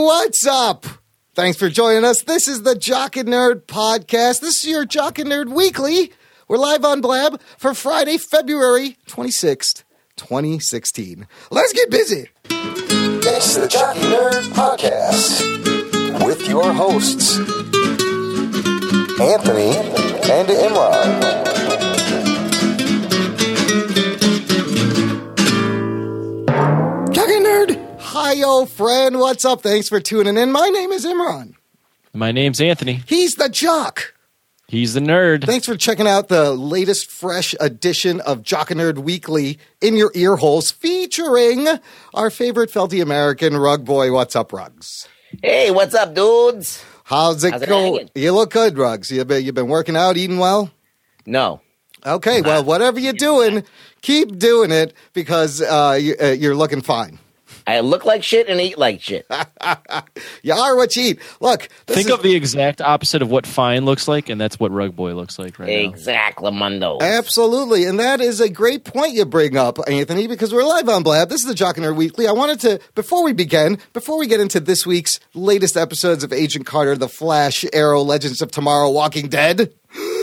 what's up? Thanks for joining us. This is the Jock and Nerd Podcast. This is your Jock and Nerd Weekly. We're live on Blab for Friday, February 26th, 2016. Let's get busy. It's the Jock and Nerd Podcast with your hosts, Anthony and Imran. Hi-yo, friend. What's up? Thanks for tuning in. My name is Imran. My name's Anthony. He's the Jock. He's the nerd. Thanks for checking out the latest fresh edition of Jock and Nerd Weekly in your ear holes, featuring our favorite felty American, Rug Boy. What's up, Rugs? Hey, what's up, dudes? How's it going? You look good, Rugs. You been working out, eating well? No. Okay, well, whatever you're doing, keep doing it because you're looking fine. I look like shit and eat like shit. You are what you eat. Look. Think of the exact opposite of what fine looks like, and that's what Rug Boy looks like right now. Exactly, Mundo. Absolutely. And that is a great point you bring up, Anthony, because we're live on Blab. This is the Jock and Nerd Weekly. I wanted to, before we get into this week's latest episodes of Agent Carter, The Flash, Arrow, Legends of Tomorrow, Walking Dead,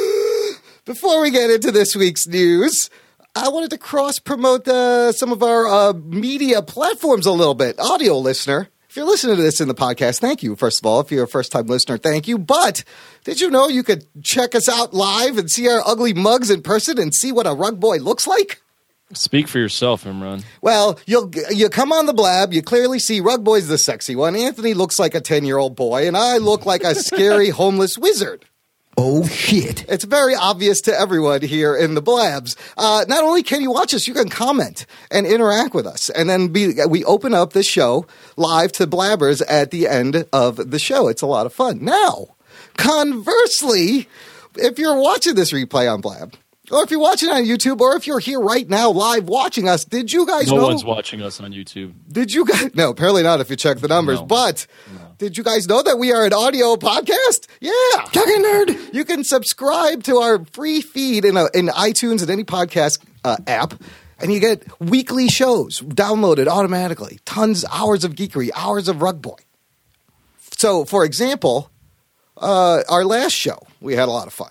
before we get into this week's news, I wanted to cross-promote some of our media platforms a little bit. Audio listener, if you're listening to this in the podcast, thank you, first of all. If you're a first-time listener, thank you. But did you know you could check us out live and see our ugly mugs in person and see what a Rug Boy looks like? Speak for yourself, Imran. Well, you come on the Blab, you clearly see Rug Boy's the sexy one. Anthony looks like a 10-year-old boy, and I look like a scary homeless wizard. Oh, shit. It's very obvious to everyone here in the Blabs. Not only can you watch us, you can comment and interact with us. And then we open up this show live to Blabbers at the end of the show. It's a lot of fun. Now, conversely, if you're watching this replay on Blab, or if you're watching on YouTube, or if you're here right now live watching us, did you guys know? No one's watching us on YouTube. Did you guys? No, apparently not if you check the numbers. No. But did you guys know that we are an audio podcast? Yeah. Jock and Nerd. You can subscribe to our free feed in iTunes and any podcast app, and you get weekly shows downloaded automatically. Hours of geekery, hours of Rug Boy. So, for example, our last show, we had a lot of fun.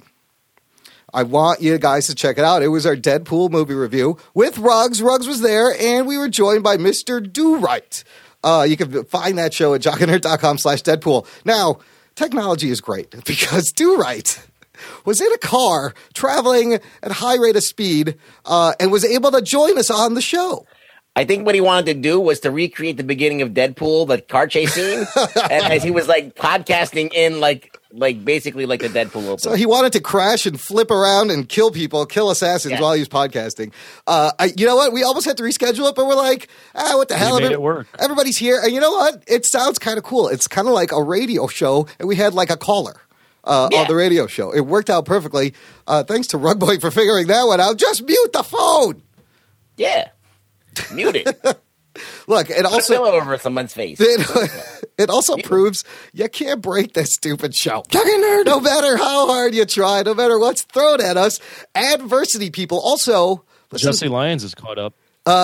I want you guys to check it out. It was our Deadpool movie review with Ruggs. Ruggs was there, and we were joined by Mr. Do-Right. You can find that show at jockandnerd.com/Deadpool. Now, technology is great because Do-Right was in a car traveling at high rate of speed and was able to join us on the show. I think what he wanted to do was to recreate the beginning of Deadpool, the car chase scene, and as he was like podcasting in like basically like the Deadpool opening. So he wanted to crash and flip around and kill people, kill assassins while he was podcasting. You know what? We almost had to reschedule it, but we're like, what the hell? We made it work. Everybody's here. And you know what? It sounds kind of cool. It's kind of like a radio show, and we had like a caller on the radio show. It worked out perfectly. Thanks to Rug Boy for figuring that one out. Just mute the phone. Yeah. Mute it. Look, it also pillow over someone's face. It also proves you can't break this stupid show. Jock and Nerd. No matter how hard you try, no matter what's thrown at us, adversity people. Also, Jesse Lyons is caught up.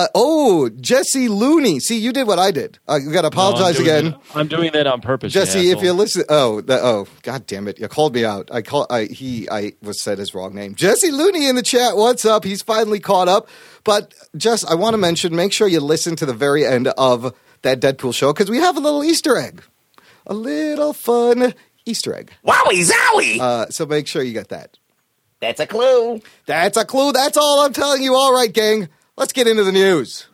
Jesse Looney. See, you did what I did. You got to apologize again. I'm doing that on purpose, Jesse. If you listen, God damn it! You called me out. I was said his wrong name. Jesse Looney in the chat. What's up? He's finally caught up. But Jess, I want to mention, make sure you listen to the very end of that Deadpool show because we have a little Easter egg, a little fun Easter egg. Wowie zowie! So make sure you get that. That's a clue. That's a clue. That's all I'm telling you. All right, gang. Let's get into the news.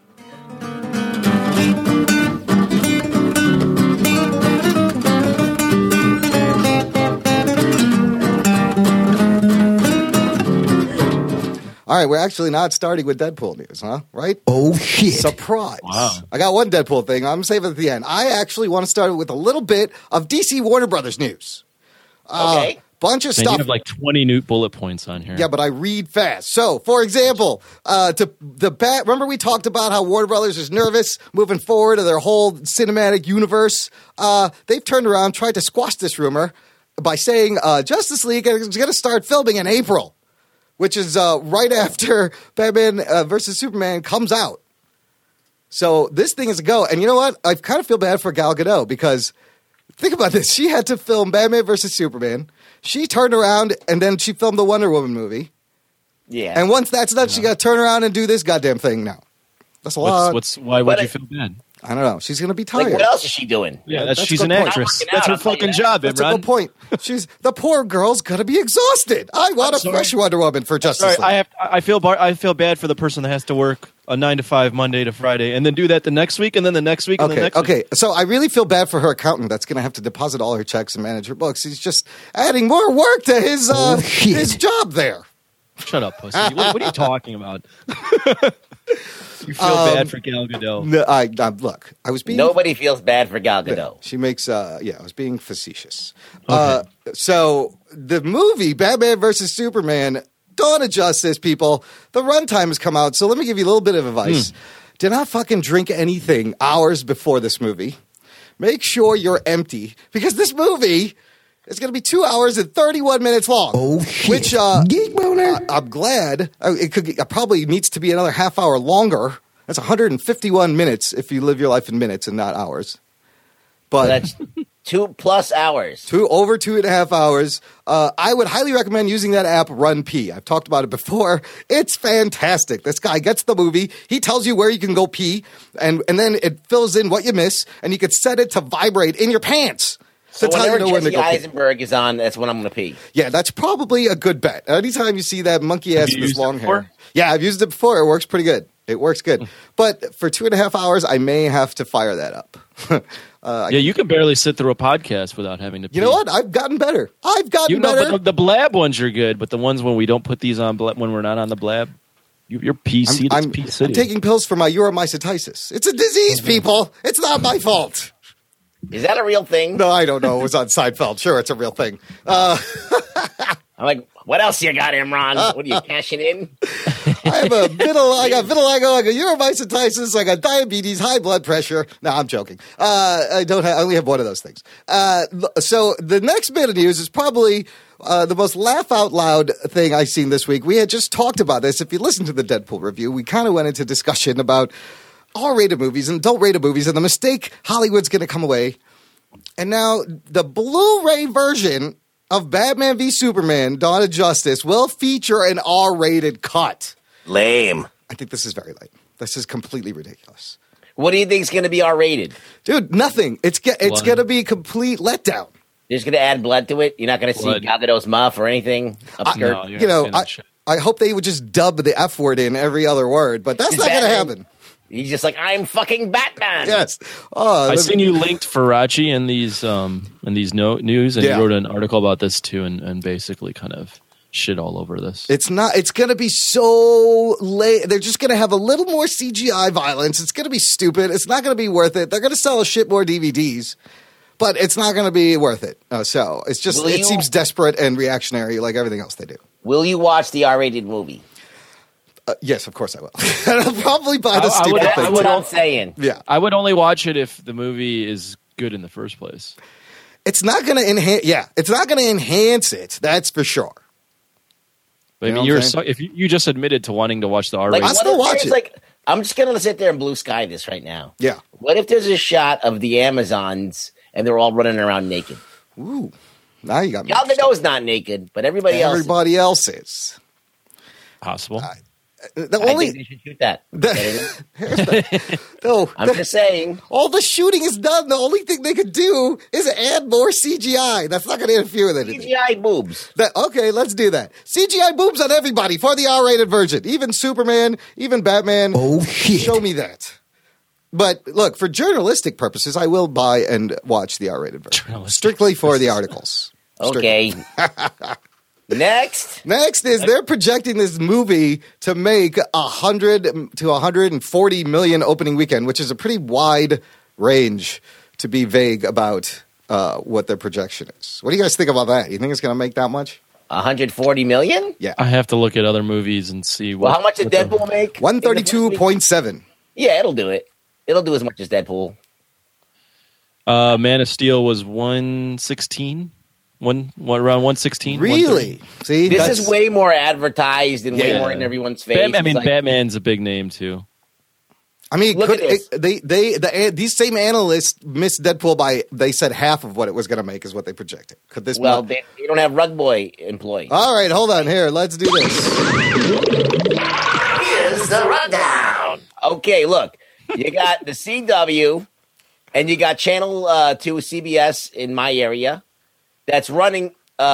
All right, we're actually not starting with Deadpool news, huh? Right? Oh, shit. Surprise. Wow. I got one Deadpool thing. I'm saving it at the end. I actually want to start with a little bit of DC Warner Brothers news. Okay. Bunch of stuff. You have like 20 new bullet points on here. Yeah, but I read fast. So, for example, remember we talked about how Warner Brothers is nervous moving forward to their whole cinematic universe? They've turned around, tried to squash this rumor by saying Justice League is going to start filming in April, which is right after Batman versus Superman comes out. So this thing is a go. And you know what? I kind of feel bad for Gal Gadot because think about this. She had to film Batman versus Superman. She turned around and then she filmed the Wonder Woman movie. Yeah. And once that's done, she got to turn around and do this goddamn thing now. That's a lot. Why would you feel bad? I don't know. She's going to be tired. Like, what else is she doing? Yeah, that's she's a an good point. actress. Not That's her working out, fucking job, That's a Imran. good point. The poor girl's going to be exhausted. I want a fresh Wonder Woman for Justice Sorry, League. I feel bad for the person that has to work a 9 to 5 Monday to Friday, and then do that the next week, and then the next week, and the next week. Okay. So I really feel bad for her accountant that's going to have to deposit all her checks and manage her books. He's just adding more work to his job there. Shut up, pussy. What are you talking about? You feel bad for Gal Gadot. No, look, I was being... Nobody feels bad for Gal Gadot. She makes, I was being facetious. Okay. So the movie, Batman versus Superman, Dawn of Justice, people, the runtime has come out. So let me give you a little bit of advice. Do not fucking drink anything hours before this movie. Make sure you're empty because this movie is going to be 2 hours and 31 minutes long. Oh, shit. Which, Geek boner. I'm glad. It probably needs to be another half hour longer. That's 151 minutes if you live your life in minutes and not hours. But That's 2+ hours. over 2.5 hours. I would highly recommend using that app, Run Pee. I've talked about it before. It's fantastic. This guy gets the movie. He tells you where you can go pee, and then it fills in what you miss, and you could set it to vibrate in your pants. So to tell you whenever when to Jesse go pee. Eisenberg is on, that's when I'm going to pee. Yeah, that's probably a good bet. Anytime you see that monkey ass Have you with used it long before? hair. Yeah, I've used it before. It works pretty good. It works good. But for 2.5 hours, I may have to fire that up. Yeah, you can barely sit through a podcast without having to pee. You know what? I've gotten better. Better. But the Blab ones are good, but the ones when we don't put these on, when we're not on the Blab, you're PC. I'm PC. taking pills for my uromycetitis. It's a disease, people. It's not my fault. Is that a real thing? No, I don't know. It was on Seinfeld. Sure, it's a real thing. I'm like, what else you got, Imran? What are you cashing in? I got vitiligo, I got uromycetitis, I got diabetes, high blood pressure. No, I'm joking. I only have one of those things. So the next bit of news is probably the most laugh out loud thing I've seen this week. We had just talked about this. If you listen to the Deadpool review, we kind of went into discussion about R-rated movies and adult-rated movies and the mistake Hollywood's going to come away. And now the Blu-ray version of Batman v Superman, Dawn of Justice, will feature an R-rated cut. Lame. I think this is very lame. This is completely ridiculous. What do you think is going to be R-rated? Dude, nothing. It's going to be a complete letdown. You're just going to add blood to it? You're not going to see Blood. Gal Gadot's muff or anything? No, You know, I hope they would just dub the F word in every other word, but that's Is not going to Batman- happen. He's just like, I'm fucking Batman. Yes. I seen you linked Faraci in these news, and Yeah. you wrote an article about this too, and basically kind of shit all over this. It's going to be so late. They're just going to have a little more CGI violence. It's going to be stupid. It's not going to be worth it. They're going to sell a shit more DVDs, but it's not going to be worth it. So it's just, it seems desperate and reactionary like everything else they do. Will you watch the R-rated movie? Yes, of course I will. I'll probably buy the I stupid would- That's thing. what I'm saying. Yeah. I would only watch it if the movie is good in the first place. It's not going to enhance. Yeah, it's not going to enhance it. That's for sure. But, You I know mean, what I'm saying? if you just admitted to wanting to watch the R Like, rated, still what if watch there's, it. like, I'm just going to sit there and blue sky this right now. Yeah. What if there's a shot of the Amazons and they're all running around naked? Ooh. Now you got me. Gal Gadot's not naked, but everybody else. Everybody else is. possible. The I only think they should shoot that. no, I'm just saying. all the shooting is done. The only thing they could do is add more CGI. That's not going to interfere with anything. CGI boobs. Okay, let's do that. CGI boobs on everybody for the R-rated version. Even Superman, even Batman. Oh, shit. Show me that. But look, for journalistic purposes, I will buy and watch the R-rated version. Journalistic Strictly for the articles. Okay. Next. Next is they're projecting this movie to make 100 to 140 million opening weekend, which is a pretty wide range to be vague about what their projection is. What do you guys think about that? You think it's going to make that much? 140 million? Yeah. I have to look at other movies and see. Well, how much did Deadpool make? 132.7. Yeah, it'll do it. It'll do as much as Deadpool. Man of Steel was 116. Around 116. Really? See, This is way more advertised and way Yeah. more in everyone's face. I mean, It's like, Batman's a big name too. I mean, Look at this. these same analysts missed Deadpool by, they said half of what it was going to make is what they projected. Could this? Well, they don't have Rug Boy employees. All right, hold on here. Let's do this. Here's the rundown. Okay, look, you got the CW, and you got Channel 2 CBS in my area that's running,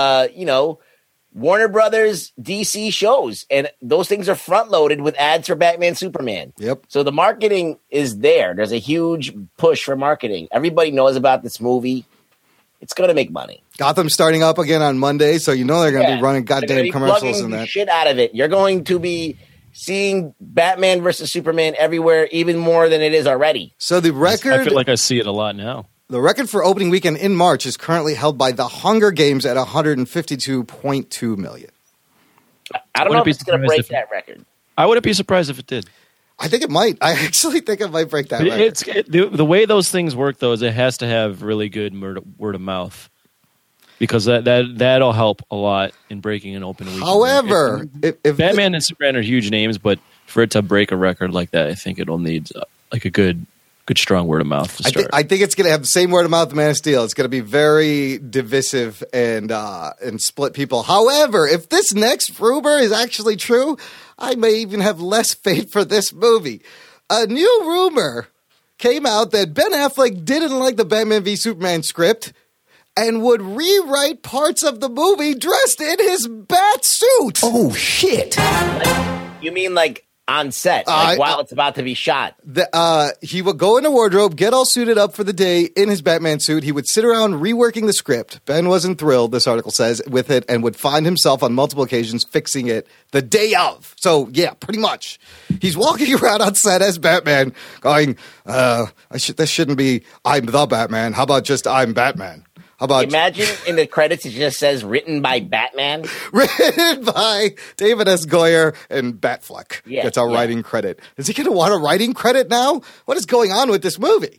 Warner Brothers DC shows, and those things are front loaded with ads for Batman, Superman. Yep. So the marketing is there. There's a huge push for marketing. Everybody knows about this movie. It's going to make money. Gotham starting up again on Monday, so you know they're going to be running goddamn commercials and that shit out of it. You're going to be seeing Batman versus Superman everywhere, even more than it is already. So the record, I feel like I see it a lot now. The record for opening weekend in March is currently held by The Hunger Games at 152.2 million. I don't know if it's going to break that record. I wouldn't be surprised if it did. I think it might. I actually think it might break that record. The way those things work, though, is it has to have really good word of mouth, because that'll help a lot in breaking an open weekend. However, if Batman and Superman are huge names, but for it to break a record like that, I think it'll need like a good strong word of mouth to start. I think it's going to have the same word of mouth as Man of Steel. It's going to be very divisive and split people. However, if this next rumor is actually true, I may even have less faith for this movie. A new rumor came out that Ben Affleck didn't like the Batman v Superman script and would rewrite parts of the movie dressed in his bat suit. Oh, shit. You mean like on set, while it's about to be shot? He would go in a wardrobe, get all suited up for the day in his Batman suit. He would sit around reworking the script. Ben wasn't thrilled, this article says, with it, and would find himself on multiple occasions fixing it the day of. So, yeah, pretty much. He's walking around on set as Batman going, this shouldn't be I'm the Batman. How about just I'm Batman? How about imagine in the credits it just says written by Batman? Written by David S. Goyer and Batfleck. Yeah, gets a writing credit. Is he going to want a writing credit now? What is going on with this movie?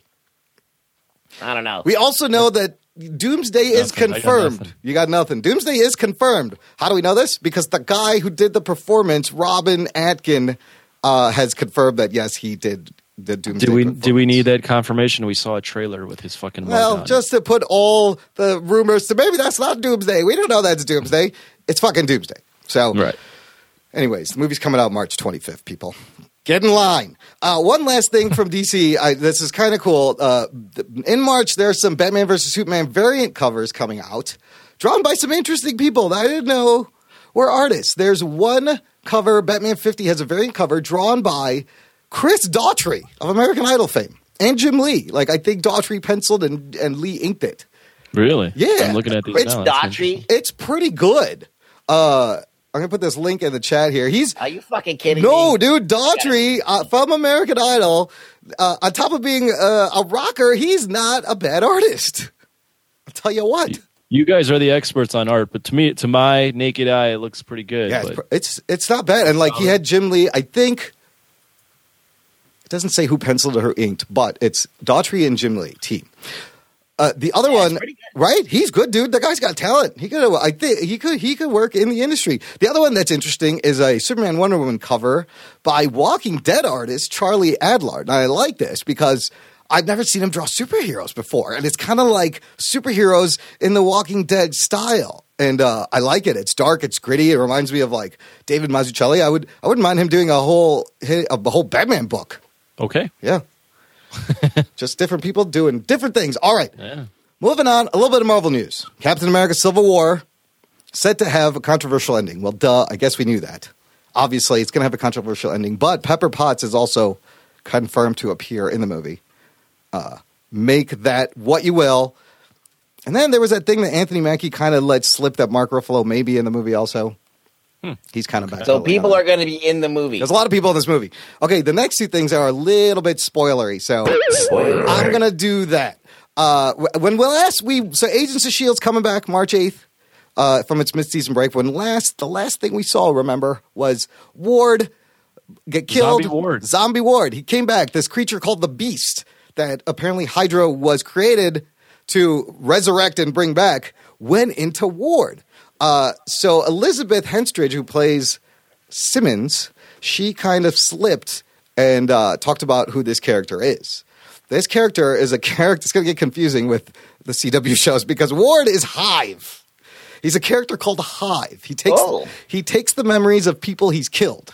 I don't know. We also know that Doomsday is confirmed. You got nothing. Doomsday is confirmed. How do we know this? Because the guy who did the performance, Robin Atkin, has confirmed that, yes, he did the Doomsday performance. Do we need that confirmation? We saw a trailer with his fucking mug on just to put all the rumors to maybe that's not Doomsday. We don't know that's Doomsday. It's fucking Doomsday. So, right. Anyways, the movie's coming out March 25th, people. Get in line. One last thing from DC. This is kind of cool. In March, there are some Batman vs. Superman variant covers coming out, drawn by some interesting people that I didn't know were artists. There's one cover, Batman 50 has a variant cover drawn by Chris Daughtry of American Idol fame and Jim Lee. Like, I think Daughtry penciled and Lee inked it. Really? Yeah. I'm looking at these It's now. Daughtry. It's pretty good. I'm going to put this link in the chat here. Are you fucking kidding me? No, dude, Daughtry from American Idol, on top of being a rocker, he's not a bad artist. I'll tell you what. You guys are the experts on art, but to my naked eye, it looks pretty good. Yeah, it's not bad. And like he had Jim Lee, I think. It doesn't say who penciled or who inked, but it's Daughtry and Jim Lee team. The other one, right? He's good, dude. The guy's got talent. He could work in the industry. The other one that's interesting is a Superman Wonder Woman cover by Walking Dead artist Charlie Adlard. And I like this because I've never seen him draw superheroes before, and it's kind of like superheroes in the Walking Dead style. And I like it. It's dark. It's gritty. It reminds me of like David Mazzucchelli. I wouldn't mind him doing a whole Batman book. Okay. Yeah. Just different people doing different things. All right. Yeah. Moving on, a little bit of Marvel news. Captain America Civil War set to have a controversial ending. Well, duh, I guess we knew that. Obviously, it's going to have a controversial ending, but Pepper Potts is also confirmed to appear in the movie. Make that what you will. And then there was that thing that Anthony Mackie kind of let slip that Mark Ruffalo may be in the movie also. He's kind of back. So people are going to be in the movie. There's a lot of people in this movie. Okay, the next two things are a little bit spoilery, so I'm going to do that. So Agents of S.H.I.E.L.D.'s coming back March 8th from its mid-season break. The last thing we saw, remember, was Ward get killed. Zombie Ward. He came back. This creature called the Beast that apparently Hydra was created to resurrect and bring back went into Ward. So Elizabeth Henstridge, who plays Simmons, she kind of slipped and talked about who this character is. This character is a character. It's going to get confusing with the CW shows because Ward is Hive. He's a character called Hive. He takes the memories of people he's killed.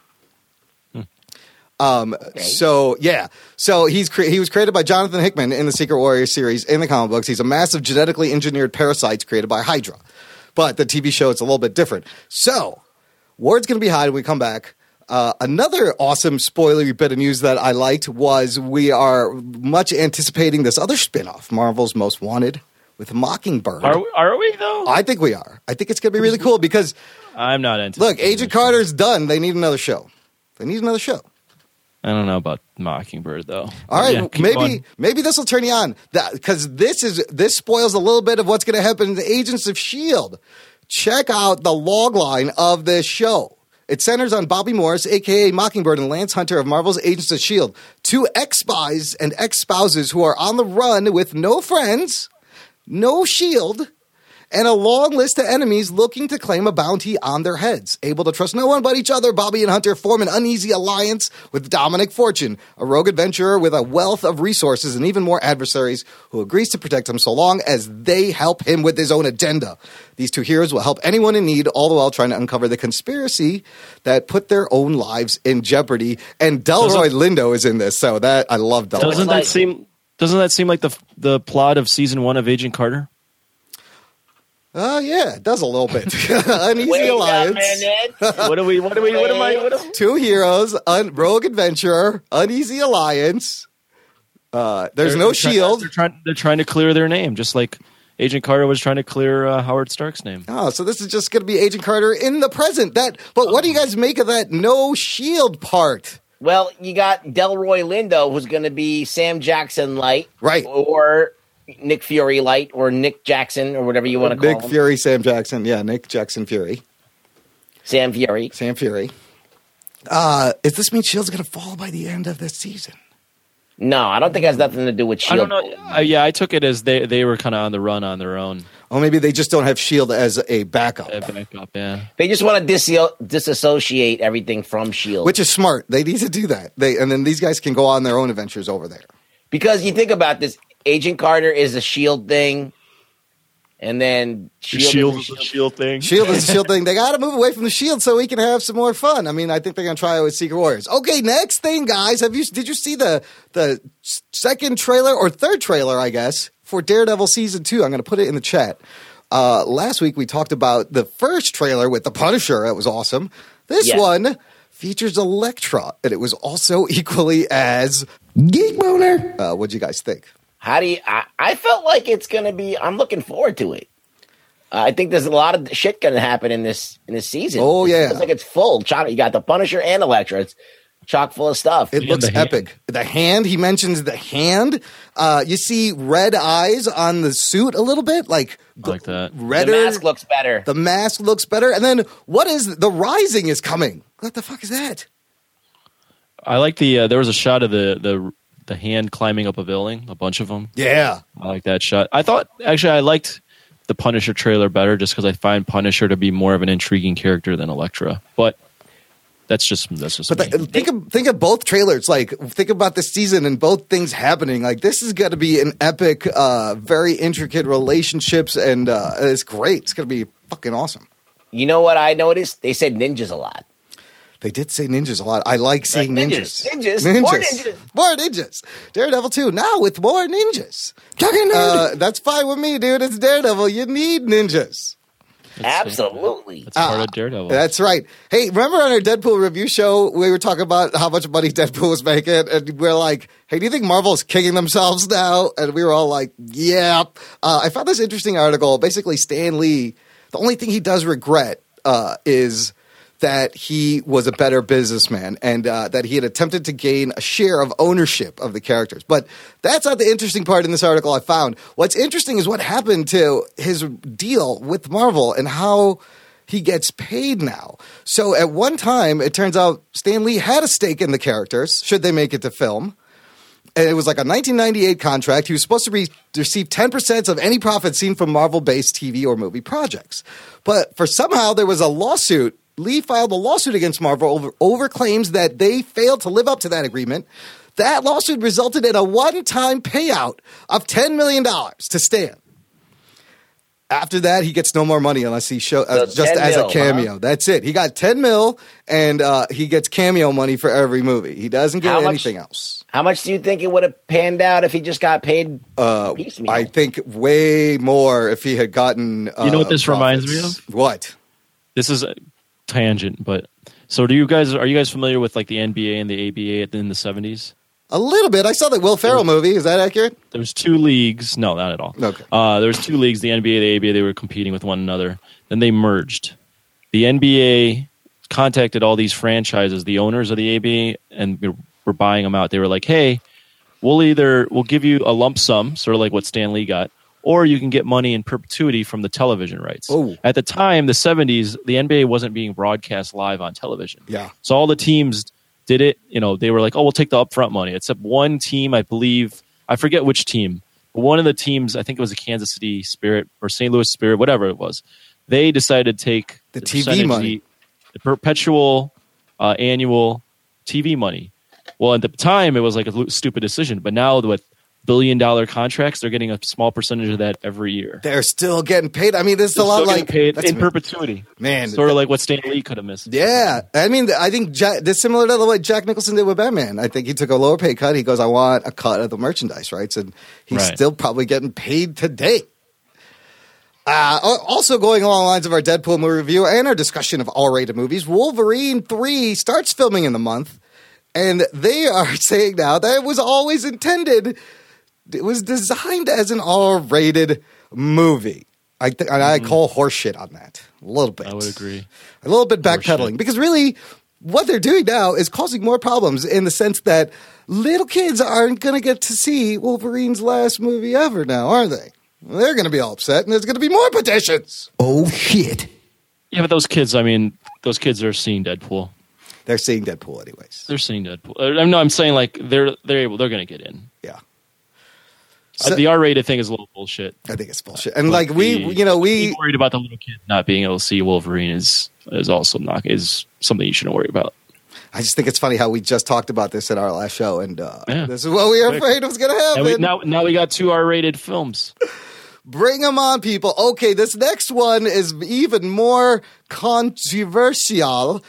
Okay. So he was created by Jonathan Hickman in the Secret Warrior series in the comic books. He's a massive genetically engineered parasite created by Hydra. But the TV show, it's a little bit different. So Ward's going to be Hive when we come back. Another awesome spoilery bit of news that I liked was we are much anticipating this other spinoff, Marvel's Most Wanted, with Mockingbird. Are we, though? I think we are. I think it's going to be really cool because, I'm not anticipating. look, Agent Carter's done. They need another show. I don't know about Mockingbird, though. All right, Yeah, maybe this will turn you on because this spoils a little bit of what's going to happen in the Agents of S.H.I.E.L.D. Check out the log line of this show. It centers on Bobby Morris, a.k.a. Mockingbird, and Lance Hunter of Marvel's Agents of S.H.I.E.L.D., two ex-spies and ex-spouses who are on the run with no friends, no shield, and a long list of enemies looking to claim a bounty on their heads. Able to trust no one but each other, Bobby and Hunter form an uneasy alliance with Dominic Fortune, a rogue adventurer with a wealth of resources and even more adversaries who agrees to protect him so long as they help him with his own agenda. These two heroes will help anyone in need, all the while trying to uncover the conspiracy that put their own lives in jeopardy. And Delroy Lindo is in this, so that I love Delroy. Doesn't that seem like the plot of season 1 of Agent Carter? Yeah, it does a little bit. Uneasy alliance. What am I? Two heroes, rogue adventurer, uneasy alliance. There's no shield. They're trying to clear their name, just like Agent Carter was trying to clear Howard Stark's name. Oh, so this is just going to be Agent Carter in the present. But what do you guys make of that no shield part? Well, you got Delroy Lindo, who's going to be Sam Jackson Light, right, or Nick Fury Light, or Nick Jackson, or whatever you want to call him. Nick Fury, Sam Jackson. Yeah, Nick Jackson Fury. Sam Fury. Does this mean S.H.I.E.L.D.'s going to fall by the end of this season? No, I don't think it has nothing to do with S.H.I.E.L.D. I don't know. Yeah, I took it as they were kind of on the run on their own. Oh, maybe they just don't have S.H.I.E.L.D. as a backup. Yeah. They just want to disassociate everything from S.H.I.E.L.D. Which is smart. They need to do that. And then these guys can go on their own adventures over there. Because you think about this, Agent Carter is a S.H.I.E.L.D. thing, and then S.H.I.E.L.D. is a S.H.I.E.L.D. thing. S.H.I.E.L.D. is a S.H.I.E.L.D. thing. They got to move away from the S.H.I.E.L.D. so we can have some more fun. I mean, I think they're going to try it with Secret Warriors. Okay, next thing, guys. Did you see the second trailer or third trailer, I guess, for Daredevil Season 2? I'm going to put it in the chat. Last week, we talked about the first trailer with the Punisher. That was awesome. This one features Elektra, and it was also equally as geek boner. What'd you guys think? I felt like it's going to be, I'm looking forward to it. I think there's a lot of shit going to happen in this season. Oh, yeah. It feels like it's full. You got the Punisher and Elektra. It's chock full of stuff. It looks epic. The hand, he mentions the hand. You see red eyes on the suit a little bit, like that. Redder. The mask looks better. The mask looks better. And then the Rising is coming. What the fuck is that? I like there was a shot of the hand climbing up a building, a bunch of them. Yeah. I like that shot. I liked the Punisher trailer better just because I find Punisher to be more of an intriguing character than Elektra. But that's just me. Think of both trailers. Like, think about this season and both things happening. Like, this is going to be an epic, very intricate relationships, and it's great. It's going to be fucking awesome. You know what I noticed? They said ninjas a lot. They did say ninjas a lot. I like seeing ninjas. More ninjas. Daredevil 2 now with more ninjas. That's fine with me, dude. It's Daredevil. You need ninjas. Absolutely. That's part of Daredevil. That's right. Hey, remember on our Deadpool review show, we were talking about how much money Deadpool was making, and we're like, hey, do you think Marvel's kicking themselves now? And we were all like, yeah. I found this interesting article. Basically, Stan Lee, the only thing he does regret is that he was a better businessman and that he had attempted to gain a share of ownership of the characters. But that's not the interesting part in this article I found. What's interesting is what happened to his deal with Marvel and how he gets paid now. So at one time, it turns out Stan Lee had a stake in the characters, should they make it to film. And it was like a 1998 contract. He was supposed to receive 10% of any profit seen from Marvel-based TV or movie projects. But for somehow there was a lawsuit Lee filed a lawsuit against Marvel over claims that they failed to live up to that agreement. That lawsuit resulted in a one-time payout of $10 million to Stan. After that, he gets no more money unless he just as a cameo. Huh? That's it. He got $10 million, and he gets cameo money for every movie. He doesn't get anything else. How much do you think it would have panned out if he just got paid piecemeal? I think way more if he had gotten. You know what this reminds me of? What? This is a tangent, but so are you guys familiar with like the NBA and the ABA in the 70s? A little bit. I saw the Will Ferrell movie. Is that accurate? There's two leagues. No, not at all. Okay. There's two leagues, the NBA, the ABA. They were competing with one another. Then they merged. The NBA contacted all these franchises, the owners of the ABA, and were buying them out. They were like, hey, we'll give you a lump sum, sort of like what Stan Lee got, or you can get money in perpetuity from the television rights. Oh. At the time, the 70s, the NBA wasn't being broadcast live on television. Yeah. So all the teams did it, they were like, oh, we'll take the upfront money. Except one team, I believe, I forget which team, but one of the teams, I think it was the Kansas City Spirit or St. Louis Spirit, whatever it was, they decided to take the TV money, the perpetual annual TV money. Well, at the time, it was like a stupid decision, but now with billion-dollar contracts, they're getting a small percentage of that every year. They're still getting paid. I mean, this is a lot like paid in perpetuity. Man, sort of like what Stan Lee could have missed. Yeah, I mean, I think this is similar to the way Jack Nicholson did with Batman. I think he took a lower pay cut. He goes, "I want a cut of the merchandise rights," and he's still probably getting paid today. Also going along the lines of our Deadpool movie review and our discussion of R-rated movies, Wolverine 3 starts filming in the month, and they are saying now that it was always intended. It was designed as an R-rated movie. I call horseshit on that a little bit. I would agree. A little bit backpedaling. Because really, what they're doing now is causing more problems in the sense that little kids aren't going to get to see Wolverine's last movie ever now, are they? They're going to be all upset, and there's going to be more petitions. Oh, shit. Yeah, but those kids are seeing Deadpool. They're seeing Deadpool anyways. They're seeing Deadpool. No, I'm saying like they're going to get in. Yeah. So, the R-rated thing is a little bullshit. I think it's bullshit. And like being worried about the little kid not being able to see Wolverine is also something you shouldn't worry about. I just think it's funny how we just talked about this at our last show, and this is what we were afraid was going to happen. Now we got 2 R-rated films. Bring them on, people. Okay, this next one is even more controversy.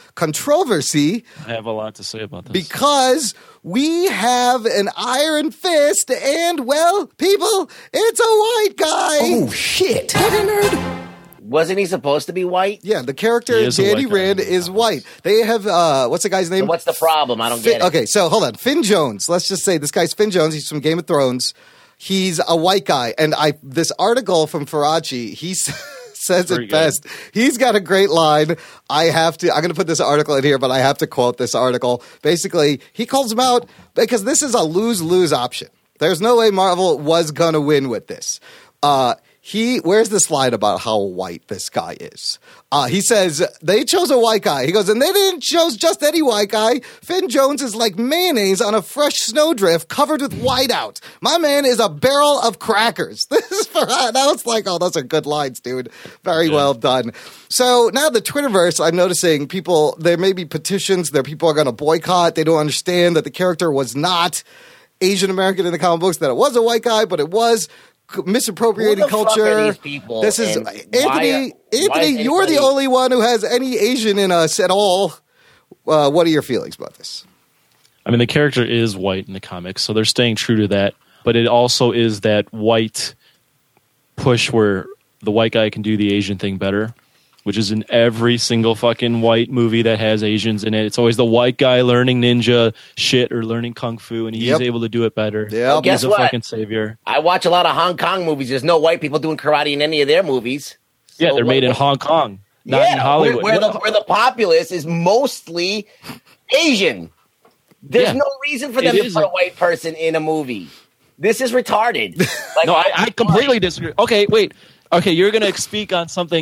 I have a lot to say about this. Because we have an iron fist, and, well, people, it's a white guy. Oh, shit. Nerd. Wasn't he supposed to be white? Yeah, the character, Danny Rand, is white. They have, what's the guy's name? So what's the problem? I don't get it. Okay, so hold on. Finn Jones. Let's just say this guy's Finn Jones. He's from Game of Thrones. He's a white guy. And this article from Faraci, he says it best. He's got a great line. I'm going to put this article in here, but I have to quote this article. Basically, he calls him out because this is a lose-lose option. There's no way Marvel was going to win with this. Where's the slide about how white this guy is? He says, they chose a white guy. He goes, and they didn't choose just any white guy. Finn Jones is like mayonnaise on a fresh snowdrift covered with whiteout. My man is a barrel of crackers. This is I was like, oh, those are good lines, dude. Very well done. So now the Twitterverse, I'm noticing there may be petitions. People are going to boycott. They don't understand that the character was not Asian American in the comic books, that it was a white guy, but it was misappropriating culture. Fuck are these people? This is Anthony. You're the only one who has any Asian in us at all. What are your feelings about this? I mean, the character is white in the comics, so they're staying true to that. But it also is that white push where the white guy can do the Asian thing better, which is in every single fucking white movie that has Asians in it. It's always the white guy learning ninja shit or learning kung fu, and he's able to do it better. Yeah, well, guess he's a what? Fucking savior. I watch a lot of Hong Kong movies. There's no white people doing karate in any of their movies. Yeah, they're made in Hong Kong, not in Hollywood. Where the populace is mostly Asian. There's no reason for them to put a white person in a movie. This is retarded. No, I completely disagree. Okay, wait. Okay, you're going to speak on something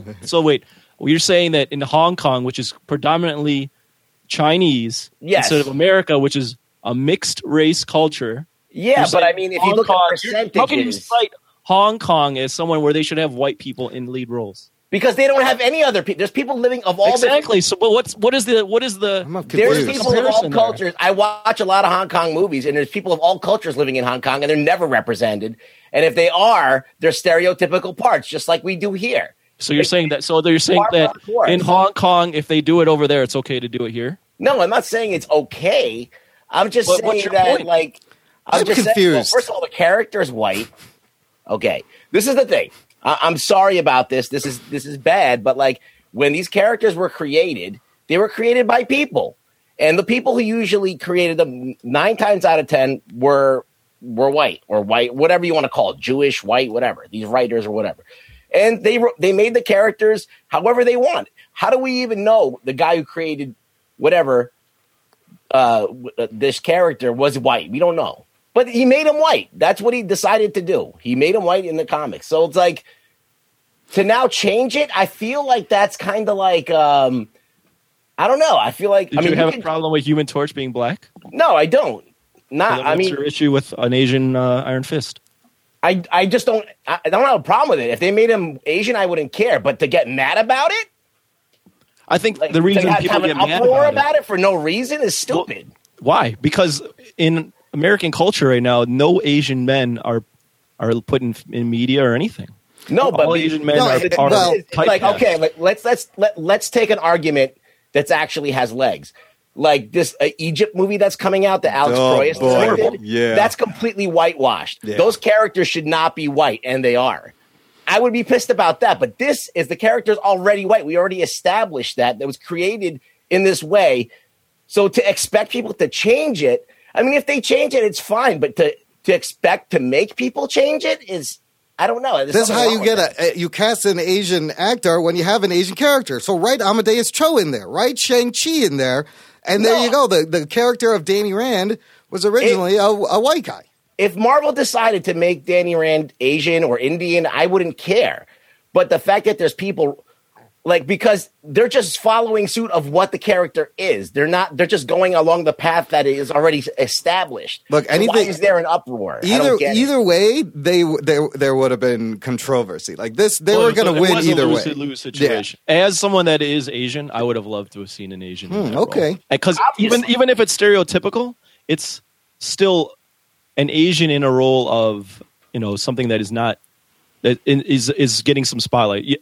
you're saying that in Hong Kong, which is predominantly Chinese, instead of America, which is a mixed race culture. Yeah, but I mean, if you look at percentages. How can you cite Hong Kong as someone where they should have white people in lead roles? Because they don't have any other people. There's people living of all exactly. So, but what is the? There's people of all cultures. I watch a lot of Hong Kong movies, and there's people of all cultures living in Hong Kong, and they're never represented. And if they are, they're stereotypical parts, just like we do here. So you're saying that? So you're saying that in Hong Kong, if they do it over there, it's okay to do it here? No, I'm not saying it's okay. I'm just saying that, point? like, I'm just confused. Saying, well, first of all, the character is white. Okay, this is the thing. I'm sorry about this. This is bad, but like when these characters were created, they were created by people, and the people who usually created them 9 times out of 10 were white or white, whatever you want to call it, Jewish, white, whatever. These writers or whatever, and they made the characters however they want. How do we even know the guy who created whatever this character was white? We don't know. But he made him white. That's what he decided to do. He made him white in the comics. So it's like, to now change it, I feel like that's kind of like, I don't know. I feel like... Did you have a problem with Human Torch being black? No, I don't. What's your issue with an Asian Iron Fist? I just don't... I don't have a problem with it. If they made him Asian, I wouldn't care. But to get mad about it? I think the reason people get mad about it for no reason is stupid. Well, why? Because in American culture right now, no Asian men are put in media or anything. No, but all Asian men are like, okay, like, let's take an argument that's actually has legs. Like this Egypt movie that's coming out that Alex Proyas directed. Yeah. That's completely whitewashed. Yeah. Those characters should not be white, and they are. I would be pissed about that, but this is the character's already white. We already established that was created in this way. So to expect people to change it, I mean, if they change it, it's fine. But to expect to make people change it is, I don't know. This is how you get you cast an Asian actor when you have an Asian character. So write Amadeus Cho in there, right? Shang-Chi in there. And there you go. The character of Danny Rand was originally a white guy. If Marvel decided to make Danny Rand Asian or Indian, I wouldn't care. But the fact that there's people... Like, because they're just following suit of what the character is. They're just going along the path that is already established. Look, anything, so why is there an uproar? Either way, there would have been controversy. Like this, they were going to win either way. Lose situation. Yeah. As someone that is Asian, I would have loved to have seen an Asian. Okay, because even if it's stereotypical, it's still an Asian in a role of something that is not that is getting some spotlight.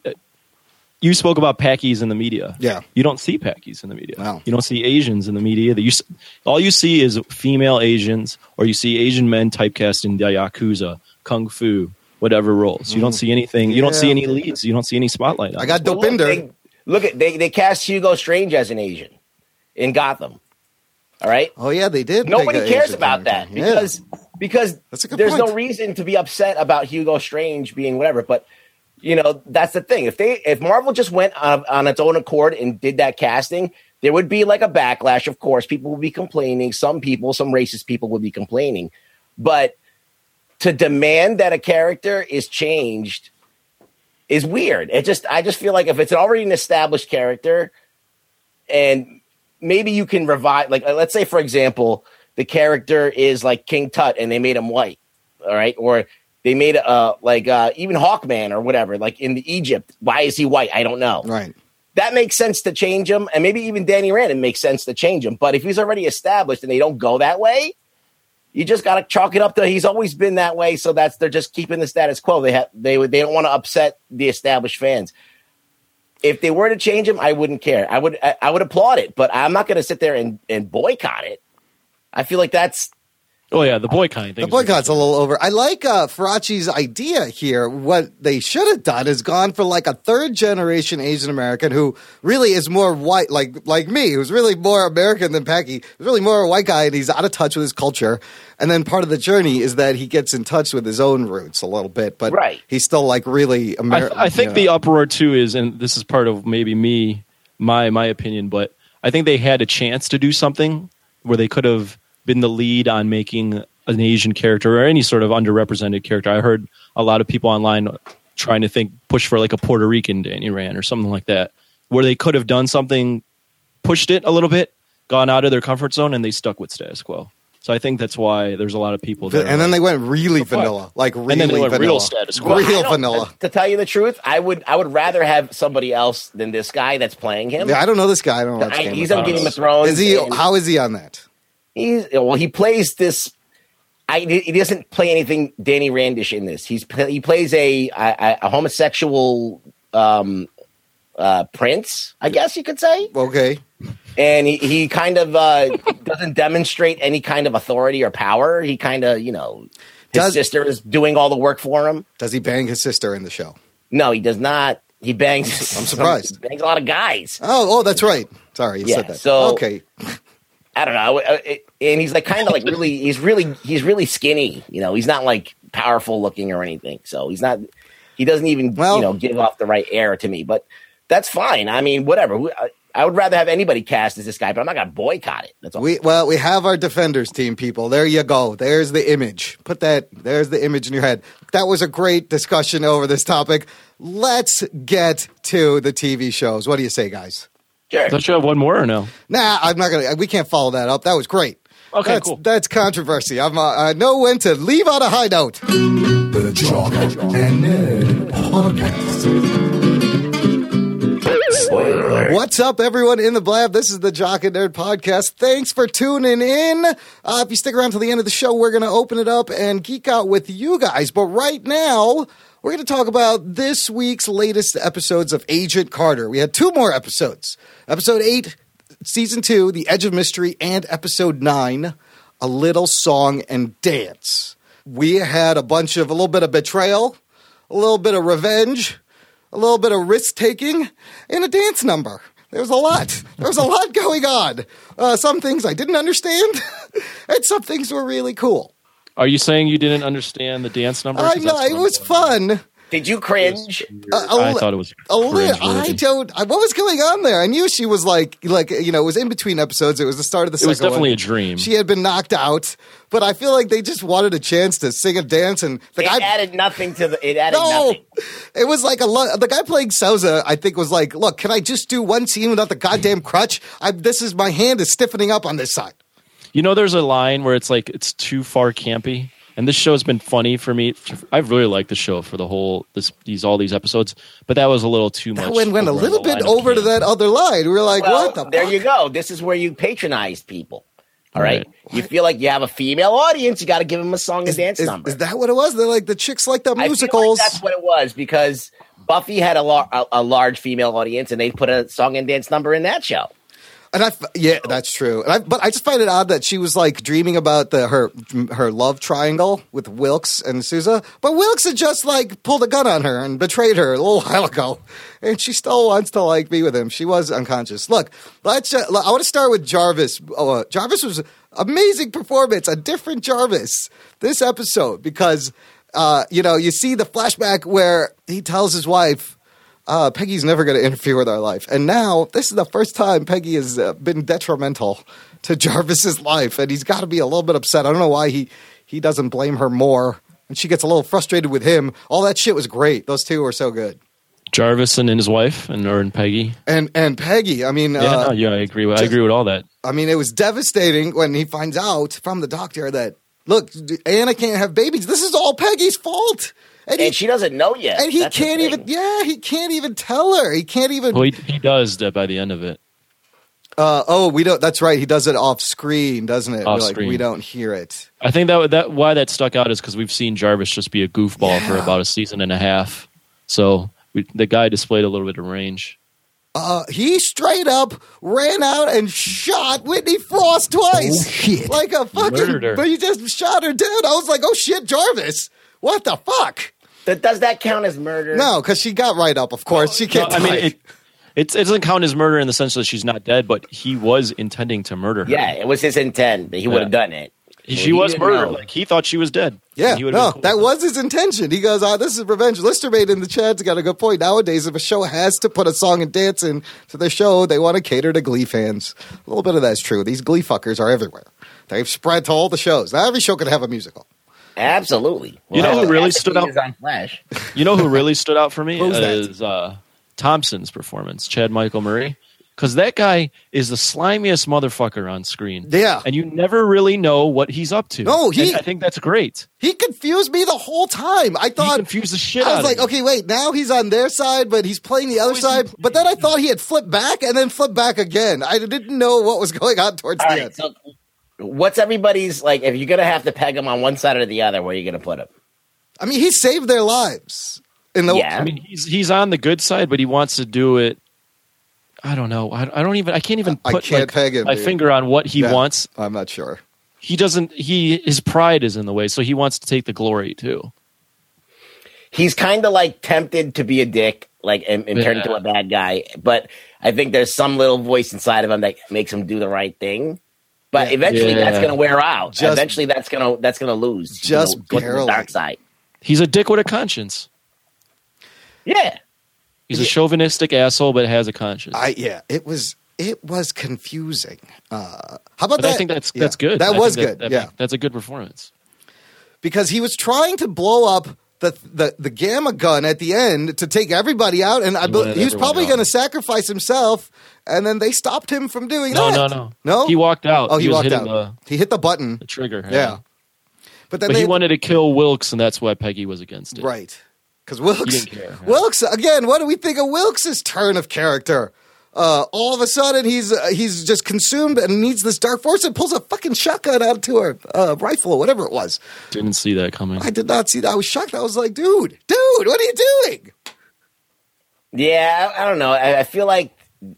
You spoke about Pakis in the media. Yeah. You don't see Pakis in the media. No. You don't see Asians in the media. All you see is female Asians, or you see Asian men typecast in the Yakuza, Kung Fu, whatever roles. You don't see anything. You don't see any leads. You don't see any spotlight. I got Dopinder. They cast Hugo Strange as an Asian in Gotham. All right? Oh, yeah, they did. Nobody cares about that because there's no reason to be upset about Hugo Strange being whatever, but... that's the thing. If Marvel just went on its own accord and did that casting, there would be like a backlash. Of course, people would be complaining. Some racist people would be complaining. But to demand that a character is changed is weird. I just feel like if it's already an established character, and maybe you can revive. Like, let's say, for example, the character is like King Tut, and they made him white. All right, or they made even Hawkman or whatever, like in Egypt. Why is he white? I don't know. Right. That makes sense to change him. And maybe even Danny Rand, it makes sense to change him. But if he's already established and they don't go that way, you just got to chalk it up to he's always been that way. So they're just keeping the status quo. They don't want to upset the established fans. If they were to change him, I wouldn't care. I would applaud it, but I'm not going to sit there and boycott it. I feel like that's... Oh, yeah, the boycotting thing. The boycott's a little over. I like Faraci's idea here. What they should have done is gone for like a third-generation Asian American who really is more white, like me, who's really more American than Paki. He's really more a white guy, and he's out of touch with his culture. And then part of the journey is that he gets in touch with his own roots a little bit, but he's still like really American. I think the uproar, too, is, and this is part of maybe my opinion, but I think they had a chance to do something where they could have been the lead on making an Asian character or any sort of underrepresented character. I heard a lot of people online trying to push for like a Puerto Rican Danny Rand or something like that, where they could have done something, pushed it a little bit, gone out of their comfort zone, and they stuck with status quo. So I think that's why there's a lot of people that and then they went really vanilla, like really and then they went vanilla. real status quo. Real vanilla. To tell you the truth, I would rather have somebody else than this guy that's playing him. Yeah, I don't know this guy. I don't know. He's on Game of Thrones. Is he? How is he on that? He plays this. He doesn't play anything Danny Randish in this. He plays a homosexual prince, I guess you could say. Okay. And he kind of doesn't demonstrate any kind of authority or power. He kind of, his sister is doing all the work for him. Does he bang his sister in the show? No, he does not. He bangs. I'm surprised. He bangs a lot of guys. Oh, that's right. Sorry, you said that. So, okay. I don't know. And he's like kind of like really, he's really skinny. He's not like powerful looking or anything. So he doesn't even, give off the right air to me, but that's fine. I mean, whatever. I would rather have anybody cast as this guy, but I'm not going to boycott it. That's all. We have our Defenders team, people. There you go. There's the image. There's the image in your head. That was a great discussion over this topic. Let's get to the TV shows. What do you say, guys? Sure. Don't you have one more or no? Nah, I'm not going to. We can't follow that up. That was great. Okay, cool. That's controversy. I know when to leave on a high note. The Jock and Nerd Podcast. What's up, everyone in the Blab? This is the Jock and Nerd Podcast. Thanks for tuning in. If you stick around till the end of the show, we're going to open it up and geek out with you guys. But right now, we're going to talk about this week's latest episodes of Agent Carter. We had 2 more episodes. Episode 8, Season 2, The Edge of Mystery, and Episode 9, A Little Song and Dance. We had a little bit of betrayal, a little bit of revenge, a little bit of risk-taking, and a dance number. There was a lot. There was a lot going on. Some things I didn't understand, and some things were really cool. Are you saying you didn't understand the dance number? I know, it was fun. Did you cringe? I thought it was a little. What was going on there? I knew she was like it was in between episodes. It was the start of the second one. It was definitely a dream. She had been knocked out, but I feel like they just wanted a chance to sing and dance, and the guy added nothing to the. It added nothing. It was like the guy playing Sousa, I think, was like, "Look, can I just do one scene without the goddamn crutch? My hand is stiffening up on this side." There's a line where it's like it's too far campy. And this show has been funny for me. I've really liked the show for all these episodes, but that was a little too much. That went a little bit over to that other line. We were like, what the There fuck? you go. This is where you patronized people. All right. You feel like you have a female audience. You got to give them a song and dance number. Is that what it was? They're like the chicks like the musicals. I feel like that's what it was because Buffy had a large female audience and they put a song and dance number in that show. And that's true. But I just find it odd that she was like dreaming about her love triangle with Wilkes and Sousa. But Wilkes had just like pulled a gun on her and betrayed her a little while ago, and she still wants to like be with him. She was unconscious. Look, I want to start with Jarvis. Jarvis was amazing performance, a different Jarvis this episode because you see the flashback where he tells his wife, Peggy's never going to interfere with our life. And now, this is the first time Peggy has been detrimental to Jarvis's life. And he's got to be a little bit upset. I don't know why he doesn't blame her more. And she gets a little frustrated with him. All that shit was great. Those two were so good. Jarvis and his wife and Peggy. And Peggy, I mean... I agree with all that. I mean, it was devastating when he finds out from the doctor that, look, Anna can't have babies. This is all Peggy's fault. And she doesn't know yet. And he can't even tell her. He can't even. Well, he does that by the end of it. We don't. That's right. He does it off screen, doesn't it? Off screen. We don't hear it. I think that why that stuck out is because we've seen Jarvis just be a goofball for about a season and a half. So the guy displayed a little bit of range. He straight up ran out and shot Whitney Frost twice. Oh, shit. Like a fucking. But he just shot her dead. I was like, oh shit, Jarvis. What the fuck? Does that count as murder? No, because she got right up, of course. She can't. I mean, it doesn't count as murder in the sense that she's not dead, but he was intending to murder her. Yeah, it was his intent that he would have done it. She was murdered. Like, he thought she was dead. Yeah, that was his intention. He goes, this is revenge. Lister made in the chat's got a good point. Nowadays, if a show has to put a song and dance into their show, they want to cater to Glee fans. A little bit of that's true. These Glee fuckers are everywhere. They've spread to all the shows. Now, every show could have a musical. Absolutely. You know who really stood out? On Flash. You know who really stood out for me is Thompson's performance, Chad Michael Murray, because that guy is the slimiest motherfucker on screen. Yeah. And you never really know what he's up to. No, And I think that's great. He confused me the whole time. I He thought confused the shit I out was like, of me. okay, wait, now he's on their side, but he's playing the other side. But then I thought he had flipped back and then flipped back again. I didn't know what was going on towards All the right, end. so what's everybody's like? If you're gonna have to peg him on one side or the other, where are you gonna put him? I mean, he saved their lives. Yeah. I mean, he's on the good side, but he wants to do it. I don't know. I can't even put peg him, my dude. finger on what he Yeah, wants. I'm not sure. He doesn't. His pride is in the way, so he wants to take the glory too. He's kind of like tempted to be a dick, like and turn into a bad guy. But I think there's some little voice inside of him that makes him do the right thing. But eventually, that's going to wear out. Eventually, that's gonna lose. Just go to the barely. dark side. He's a dick with a conscience. Yeah. He's a chauvinistic asshole, but has a conscience. It was confusing. How about But that? I think that's good. That I was think good. Yeah, that's a good performance. because he was trying to blow up the gamma gun at the end to take everybody out, and he was probably going to sacrifice himself, and then they stopped him from doing that. No. He walked out. Oh, he was walked hitting out. He hit the button. the trigger. Yeah. But then But he wanted to kill Wilkes, and that's why Peggy was against it. right. Because Wilkes, He didn't care. Wilkes again. What do we think of Wilkes' turn of character? All of a sudden, he's just consumed and needs this dark force and pulls a fucking shotgun out to her rifle or whatever it was. Didn't see that coming. I did not see that. I was shocked. I was like, dude, what are you doing? Yeah, I don't know. I feel like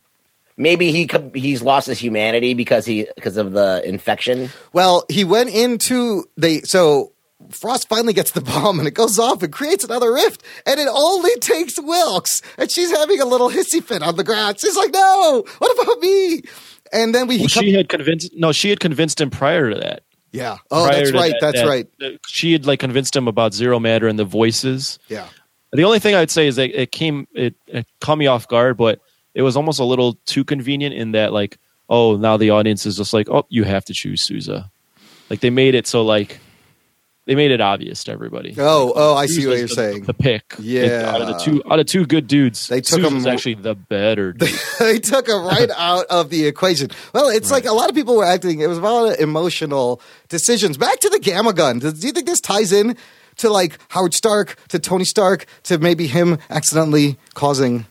maybe he's lost his humanity because of the infection. Well, he went into so Frost finally gets the bomb and it goes off and creates another rift, and it only takes Wilkes, and she's having a little hissy fit on the ground. She's like, "No, what about me?" And then she had convinced him prior to that. Yeah. Oh, that's right. That's right. She had convinced him about Zero Matter and the voices. Yeah. The only thing I would say is that it caught me off guard, but it was almost a little too convenient in that now the audience is just like, oh, you have to choose Sousa. They made it so they made it obvious to everybody. Oh, I see what you're saying. The pick. Yeah. Out of two good dudes, they took Sousa's actually the better dude. They took him right out of the equation. Well, it's like a lot of people were acting. It was about emotional decisions. Back to the gamma gun. Do you think this ties in to Howard Stark, to Tony Stark, to maybe him accidentally causing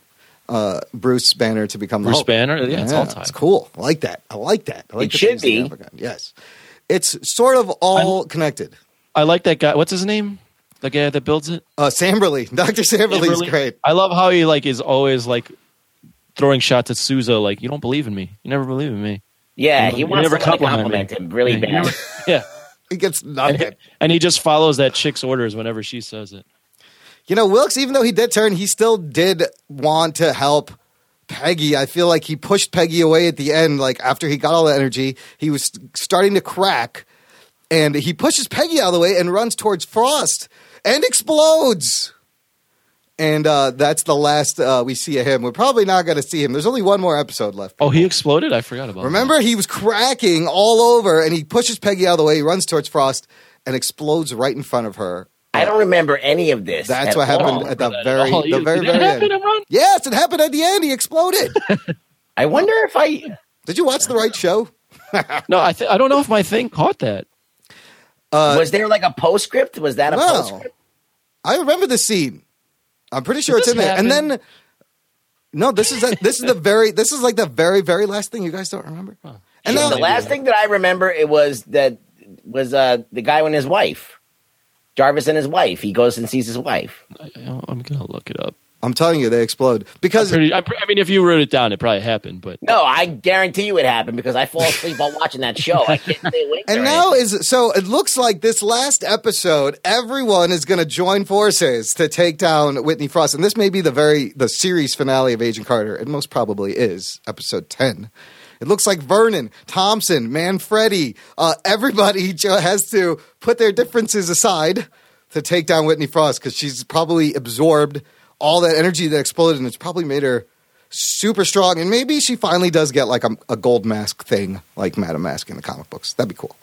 Bruce Banner to become Bruce Hulk? Banner? Yeah, it's all time. It's cool. I like that. I like It should be. Yes. It's sort of all connected. I like that guy. What's his name? The guy that builds it? Samberly. Dr. Samberly is great. I love how he is always throwing shots at Sousa. You don't believe in me. You never believe in me. Yeah, he wants never to compliment him really bad. Yeah. He gets nothing. And he just follows that chick's orders whenever she says it. Wilkes, even though he did turn, he still did want to help Peggy. I feel like he pushed Peggy away at the end. After he got all the energy, he was starting to crack. And he pushes Peggy out of the way and runs towards Frost and explodes. And that's the last we see of him. We're probably not going to see him. There's only one more episode left. Oh, he exploded? I forgot about that. Remember, he was cracking all over, and he pushes Peggy out of the way. He runs towards Frost and explodes right in front of her. I don't remember any of this. That's what happened at the very end. Yes, it happened at the end. He exploded. I wonder if Did you watch the right show? No, I don't know if my thing caught that. Was there a postscript? Was that a postscript? I remember the scene. I'm pretty sure it's in there. And then, no, this is the very, very last thing. You guys don't remember? Huh. And the last thing that I remember was the guy and his wife, Jarvis and his wife. He goes and sees his wife. I'm gonna look it up. I'm telling you, they explode because. If you wrote it down, it probably happened. But no, I guarantee you it happened because I fall asleep while watching that show. I can't stay awake. And now it looks like this last episode, everyone is going to join forces to take down Whitney Frost, and this may be the series finale of Agent Carter. It most probably is episode 10. It looks like Vernon, Thompson, Manfredi, everybody has to put their differences aside to take down Whitney Frost because she's probably absorbed all that energy that exploded, and it's probably made her super strong. And maybe she finally does get a gold mask thing like Madam Mask in the comic books. That'd be cool.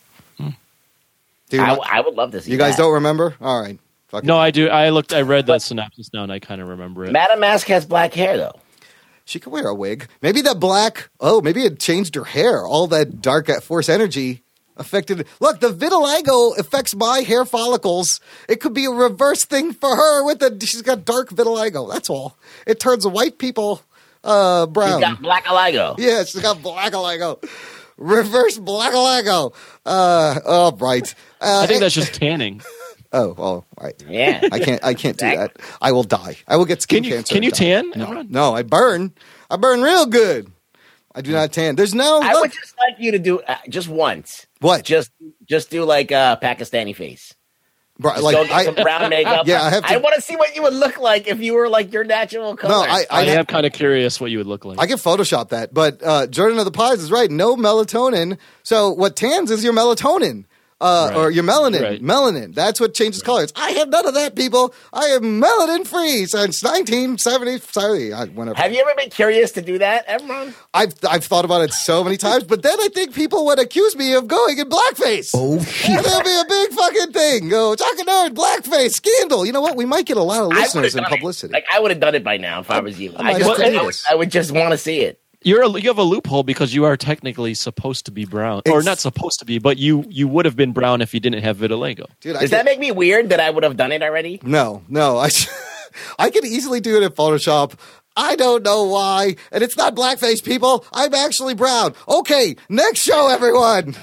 I would love to see. You guys don't remember? All right. No, I do. I read the synopsis now, and I kind of remember it. Madam Mask has black hair, though. She could wear a wig. Maybe that black. Oh, maybe it changed her hair. All that dark force energy affected. Look, the vitiligo affects my hair follicles. It could be a reverse thing for her. She's got dark vitiligo. That's all. It turns white people brown. She's got black-aligo. Yeah, she's got black-aligo. Reverse black-aligo. Oh, right. I think that's just tanning. Oh, right. Yeah. I can't do that. I will die. I will get skin cancer. Can you tan? No, I burn. I burn real good. I do not tan. There's no. I would just like you to do just once. What? Just do like a Pakistani face. Bro, Just go get some brown makeup. Yeah, I want to see what you would look like if you were like your natural color. No, I am kind of curious what you would look like. I can Photoshop that, but Jordan of the Pies is right. No melatonin. So what tans is your melatonin. Or your melanin. Right. Melanin. That's what changes colors. I have none of that, people. I am melanin free since 1970. Sorry, whenever. Have you ever been curious to do that, Emron? I've thought about it so many times, but then I think people would accuse me of going in blackface. Oh, shit. There'll be a big fucking thing. Go, Talking Nerd, blackface, scandal. You know what? We might get a lot of listeners and publicity. I would have done it by now if I was you. I I would just want to see it. You have a loophole because you are technically supposed to be brown, or not supposed to be, but you would have been brown if you didn't have vitiligo. Dude, Does that make me weird that I would have done it already? No. I could easily do it in Photoshop. I don't know why. And it's not blackface, people. I'm actually brown. Okay, next show, everyone.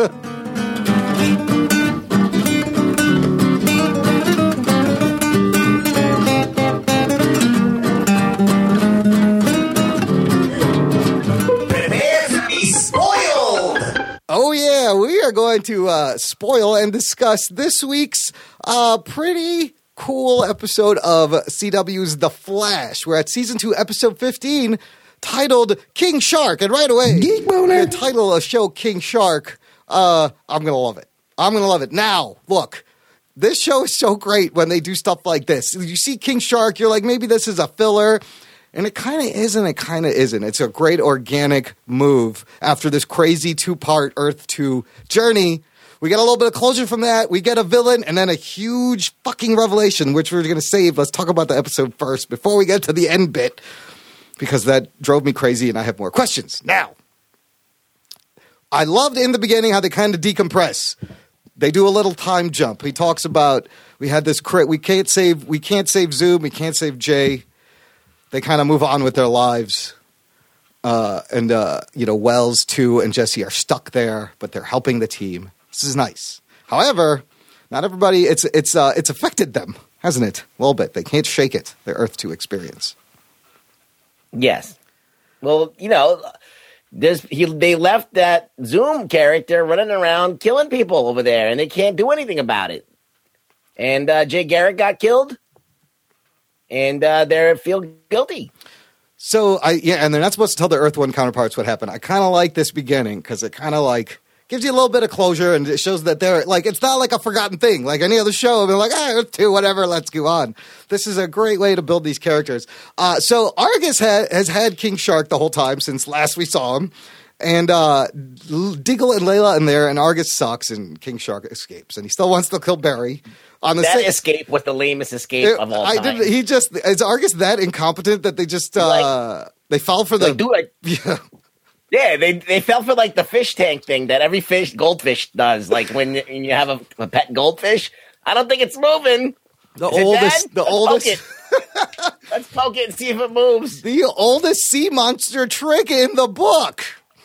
Oh, yeah, we are going to spoil and discuss this week's pretty cool episode of CW's The Flash. We're at Season 2, Episode 15, titled King Shark. And right away, the title of the show, King Shark, I'm going to love it. I'm going to love it. Now, look, this show is so great when they do stuff like this. You see King Shark, you're like, maybe this is a filler. And it kind of is and it kind of isn't. It's a great organic move after this crazy 2-part Earth 2 journey. We get a little bit of closure from that. We get a villain and then a huge fucking revelation, which we're going to save. Let's talk about the episode first before we get to the end bit, because that drove me crazy and I have more questions. Now, I loved in the beginning how they kind of decompress. They do a little time jump. He talks about we had this we can't save Zoom, we can't save Jay. They kind of move on with their lives. Wells, too, and Jesse are stuck there, but they're helping the team. This is nice. However, not everybody, it's affected them, hasn't it? A little bit. They can't shake it, their Earth 2 experience. Yes. Well, they left that Zoom character running around killing people over there, and they can't do anything about it. And Jay Garrick got killed. And they feel guilty. So, and they're not supposed to tell their Earth 1 counterparts what happened. I kind of like this beginning because it kind of gives you a little bit of closure and it shows that they're it's not like a forgotten thing. Like any other show, they're like, Earth 2, whatever, let's go on. This is a great way to build these characters. So Argus has had King Shark the whole time since last we saw him. And Diggle and Layla in there, and Argus sucks, and King Shark escapes. And he still wants to kill Barry. Escape was the lamest escape of all time. Is Argus that incompetent that they just they fell for the Yeah, they fell for the fish tank thing that every goldfish does. Like when you have a pet goldfish, I don't think it's moving. The oldest. Let's poke it and see if it moves. The oldest sea monster trick in the book.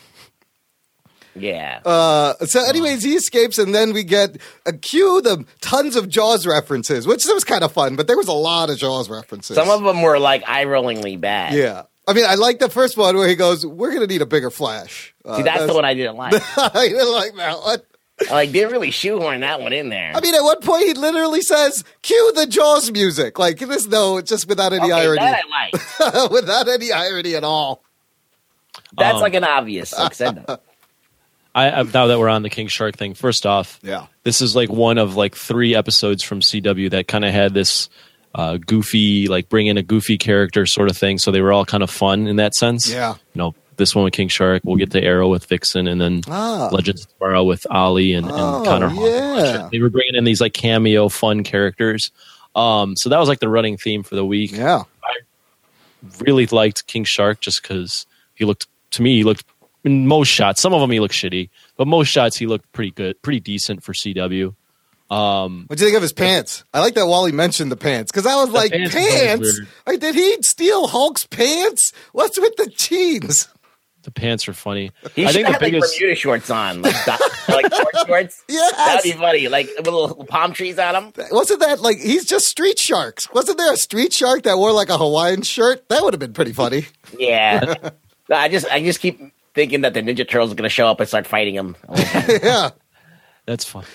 Yeah. So anyways, he escapes, and then we get a cue the tons of Jaws references, which was kind of fun, but there was a lot of Jaws references. Some of them were eye-rollingly bad. Yeah. I mean, I like the first one where he goes, we're going to need a bigger Flash. See, that's the one I didn't like. I didn't like that one. They didn't really shoehorn that one in there. I mean, at one point, he literally says, cue the Jaws music. Just without any irony. That I like. Without any irony at all. That's an obvious send-up. Now that we're on the King Shark thing, first off, this is one of 3 episodes from CW that kind of had this goofy, bring in a goofy character sort of thing. So they were all kind of fun in that sense. Yeah. This one with King Shark, we'll get to Arrow with Vixen, and then Legends of Tomorrow with Ollie and Connor. Yeah. They were bringing in these cameo fun characters. So that was the running theme for the week. Yeah. really liked King Shark just because he looked in most shots. Some of them he looked shitty, but most shots he looked pretty good, pretty decent for CW. What do you think of his pants? I like that Wally mentioned the pants because I was like, pants? Like, did he steal Hulk's pants? What's with the jeans? The pants are funny. He should have like Bermuda shorts on, like short shorts. Yes, that'd be funny. Like with little palm trees on them. Wasn't that like he's just Street Sharks? Wasn't there a Street Shark that wore like a Hawaiian shirt? That would have been pretty funny. Yeah, I just keep thinking that the Ninja Turtles are going to show up and start fighting him. Yeah, that's funny.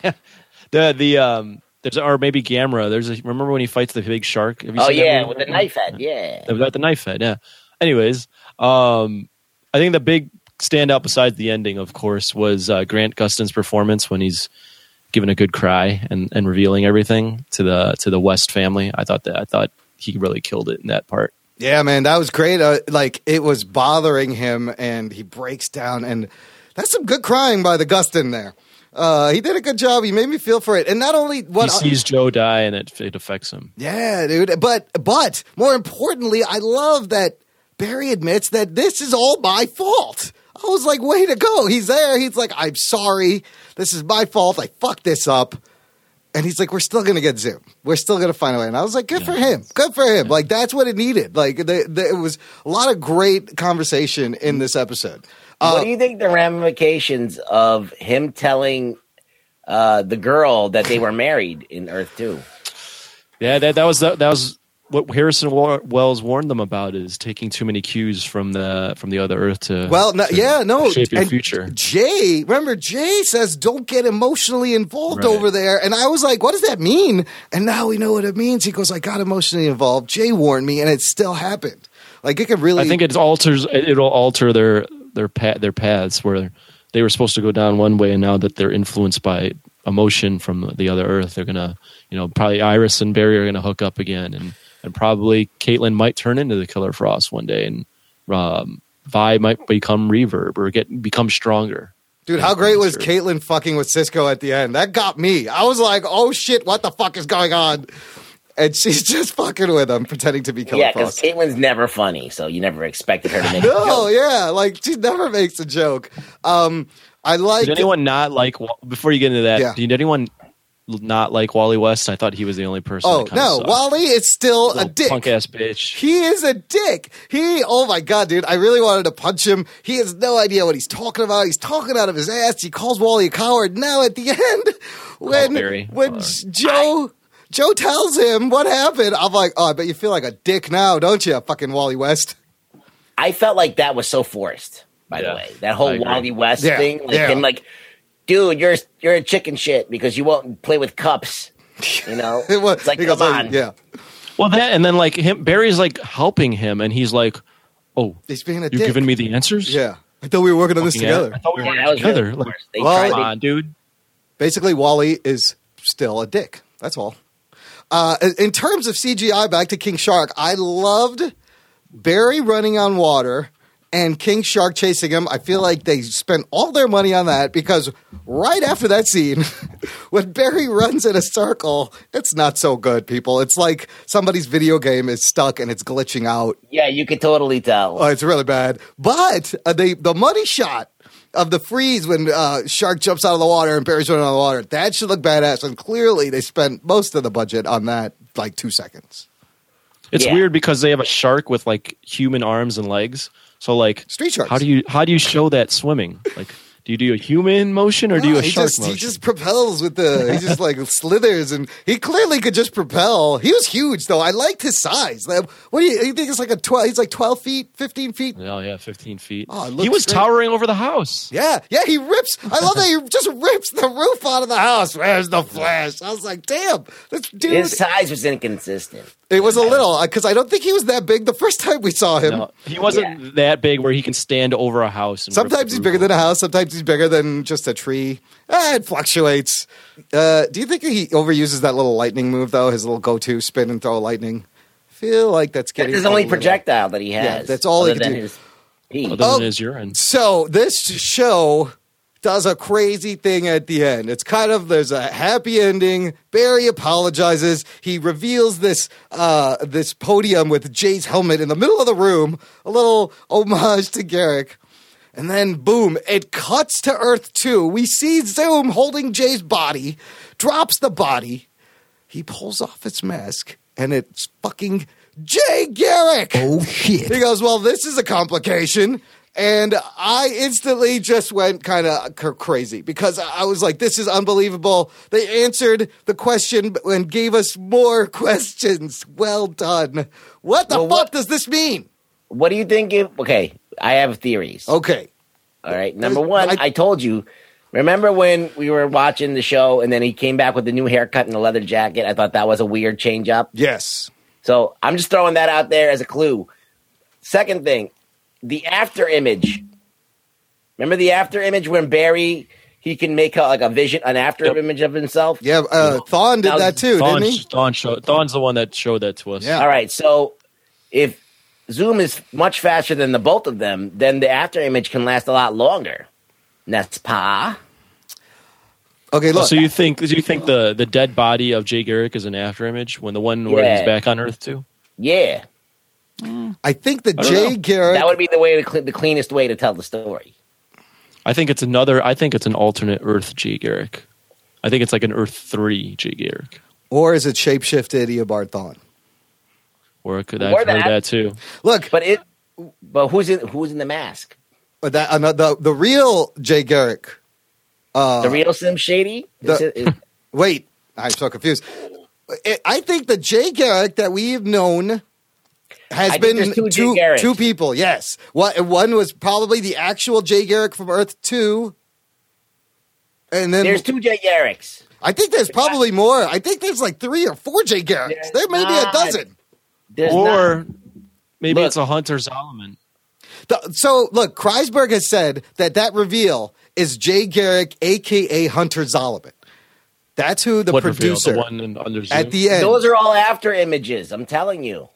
There's or maybe Gamera. Remember when he fights the big shark? Have you seen that with the knife head. Yeah, with the knife head. Yeah. Anyways, I think the big standout besides the ending, of course, was Grant Gustin's performance when he's giving a good cry and revealing everything to the West family. I thought he really killed it in that part. Yeah, man, that was great. Like it was bothering him, and he breaks down, and that's some good crying by the Gustin there. He did a good job. He made me feel for it, and not only he sees Joe die, and it affects him. Yeah, dude. But more importantly, I love that Barry admits that this is all my fault. I was like, way to go. He's there. He's like, I'm sorry. This is my fault. I fucked this up. And he's like, we're still going to get Zoom. We're still going to find a way. And I was like, good for him. Good for him. Like, that's what it needed. Like, it was a lot of great conversation in this episode. What do you think the ramifications of him telling the girl that they were married in Earth 2? Yeah, that was what Harrison Wells warned them about, is taking too many cues from the other Earth to shape your future. Jay says don't get emotionally involved over there, and I was like, what does that mean? And now we know what it means. He goes, I got emotionally involved. Jay warned me, and it still happened. Like it could really. I think it'll alter their paths where they were supposed to go down one way, and now that they're influenced by emotion from the other Earth, they're gonna, probably Iris and Barry are gonna hook up again, and probably Caitlin might turn into the Killer Frost one day, and Vi might become Reverb or become stronger. Dude, how great was Caitlin fucking with Cisco at the end? That got me. I was like, oh shit, what the fuck is going on? And she's just fucking with him, pretending to be Killer Frost. Yeah, because Caitlin's never funny, so you never expected her to make a joke. No, yeah, like she never makes a joke. Did anyone not like, before you get into that, did anyone not like Wally West? I thought he was the only person. Oh, no, Wally is still a dick. Punk ass bitch. He is a dick. Oh my God, dude. I really wanted to punch him. He has no idea what he's talking about. He's talking out of his ass. He calls Wally a coward. Now at the end, when Joe tells him what happened, I'm like, oh, I bet you feel like a dick now, don't you, fucking Wally West? I felt like that was so forced, by the way. That whole Wally West thing. Him like, dude, you're a chicken shit because you won't play with cups. It's like, come on. Yeah. Well, that, and then like Barry's like helping him, and he's like, oh, he's being a you're dick. giving me the answers? Yeah. I thought we were working on this together. I thought we were working together. Really come on, dude. Basically, Wally is still a dick. That's all. In terms of CGI, back to King Shark, I loved Barry running on water and King Shark chasing him. I feel like they spent all their money on that because right after that scene, when Barry runs in a circle, it's not so good, people. It's like somebody's video game is stuck and it's glitching out. Yeah, you can totally tell. Oh, it's really bad. But the money shot of the freeze when Shark jumps out of the water and Barry's running on the water, that should look badass. And clearly they spent most of the budget on that, like 2 seconds. It's weird because they have a shark with like human arms and legs. So like Street Sharks. How do you show that swimming? Like, do you do a human motion or do you a shark motion? He just propels with he just like slithers, and he clearly could just propel. He was huge though. I liked his size. What do you think? It's like 12. He's like 12 feet, 15 feet. Oh yeah, 15 feet. Oh, he was towering over the house. Yeah. He rips. I love that he just rips the roof out of the house. Where's the Flash? I was like, damn, this dude. His size was inconsistent. It was a little, because I don't think he was that big the first time we saw him. No, he wasn't that big where he can stand over a house. And sometimes he's bigger than a house. Sometimes he's bigger than just a tree. It fluctuates. Do you think he overuses that little lightning move, though? His little go-to spin and throw lightning? I feel like that's getting... That's his only projectile that he has. Yeah, that's all he can do. Other than his urine. So this show does a crazy thing at the end. It's kind of, there's a happy ending. Barry apologizes. He reveals this podium with Jay's helmet in the middle of the room, a little homage to Garrick. And then, boom, it cuts to Earth 2. We see Zoom holding Jay's body, drops the body. He pulls off his mask, and it's fucking Jay Garrick. Oh, shit. He goes, well, this is a complication. And I instantly just went kind of crazy because I was like, this is unbelievable. They answered the question and gave us more questions. Well done. What the fuck does this mean? What do you think? Okay, I have theories. Okay. All right. Number one, I told you. Remember when we were watching the show and then he came back with the new haircut and the leather jacket? I thought that was a weird change up. Yes. So I'm just throwing that out there as a clue. Second thing, the after image. Remember the after image when Barry, he can make an after image of himself? Yeah, Thawne did that too, didn't he? Thawne's the one that showed that to us. Yeah. All right, so if Zoom is much faster than the both of them, then the after image can last a lot longer. N'est-ce pas? Okay, look. So you think the dead body of Jay Garrick is an after image when the one where he's back on Earth too? Yeah. I think the Jay Garrick... That would be the cleanest way to tell the story. I think it's an alternate Earth Jay Garrick. I think it's like an Earth 3 Jay Garrick. Or is it shapeshifted Eobard Thawne? Or I've heard that too. Look, but who's in the mask? The real Jay Garrick. The real Slim Shady? Wait, I'm so confused. I think the Jay Garrick that we've known has been two people. Yes, one was probably the actual Jay Garrick from Earth 2, and then there's two Jay Garricks. I think there's probably more. I think there's like 3 or 4 Jay Garricks. There may be a dozen. Maybe it's a Hunter Zolomon. So, look, Kreisberg has said that reveal is Jay Garrick, a.k.a. Hunter Zolomon. That's who the producer. The one under Zoom? At the end. Those are all after images, I'm telling you.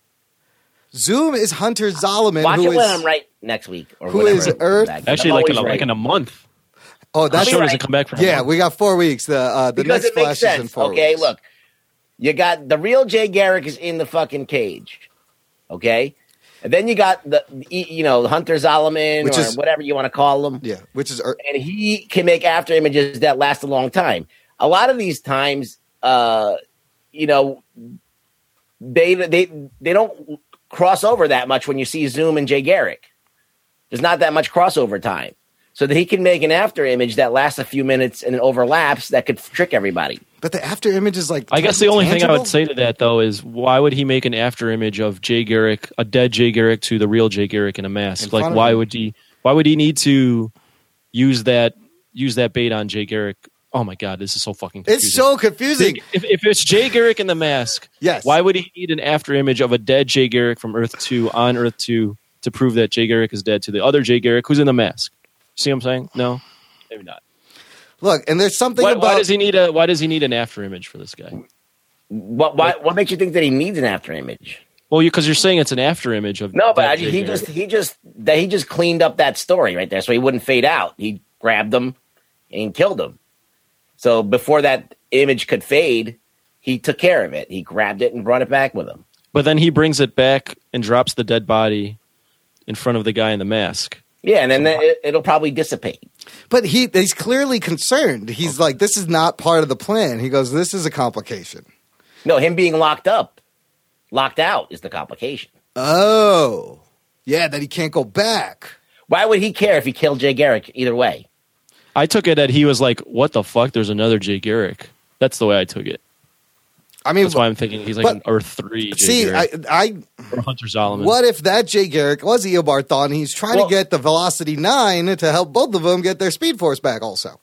Zoom is Hunter Zolomon. Watch it when I'm right next week. Or who is Earth? Actually, like in a month. Oh, that show doesn't come back for a month. We got 4 weeks. The because next Flash is in 4 weeks. Okay, look. You got the real Jay Garrick is in the fucking cage. Okay? And then you got the Hunter Zolomon or whatever you want to call him. Yeah, which is and he can make after images that last a long time. A lot of these times, they don't cross over that much when you see Zoom and Jay Garrick. There's not that much crossover time. So that he can make an after image that lasts a few minutes and it overlaps that could trick everybody. But the after image is like I guess the only thing I would say to that though is why would he make an after image of Jay Garrick, a dead Jay Garrick to the real Jay Garrick in a mask? Like why would he need to use that bait on Jay Garrick? Oh my god, this is so fucking confusing. It's so confusing. If it's Jay Garrick in the mask, yes. Why would he need an after image of a dead Jay Garrick from Earth 2 on Earth 2 to prove that Jay Garrick is dead to the other Jay Garrick who's in the mask? See what I'm saying? No, maybe not. Look, and there's something about why does he need an after image for this guy? What makes you think that he needs an after image? Well, because you're saying it's an after image of he just cleaned up that story right there, so he wouldn't fade out. He grabbed them and killed them. So before that image could fade, he took care of it. He grabbed it and brought it back with him. But then he brings it back and drops the dead body in front of the guy in the mask. Yeah, and then it'll probably dissipate. But he's clearly concerned. He's like, this is not part of the plan. He goes, this is a complication. No, him being locked out is the complication. Oh, yeah, that he can't go back. Why would he care if he killed Jay Garrick either way? I took it that he was like, what the fuck? There's another Jay Garrick. That's the way I took it. I mean, that's why I'm thinking he's like an Earth 3 Jay Garrick. Or Hunter Zolomon. What if that Jay Garrick was Eobard Thawne? He's trying to get the Velocity 9 to help both of them get their Speed Force back also.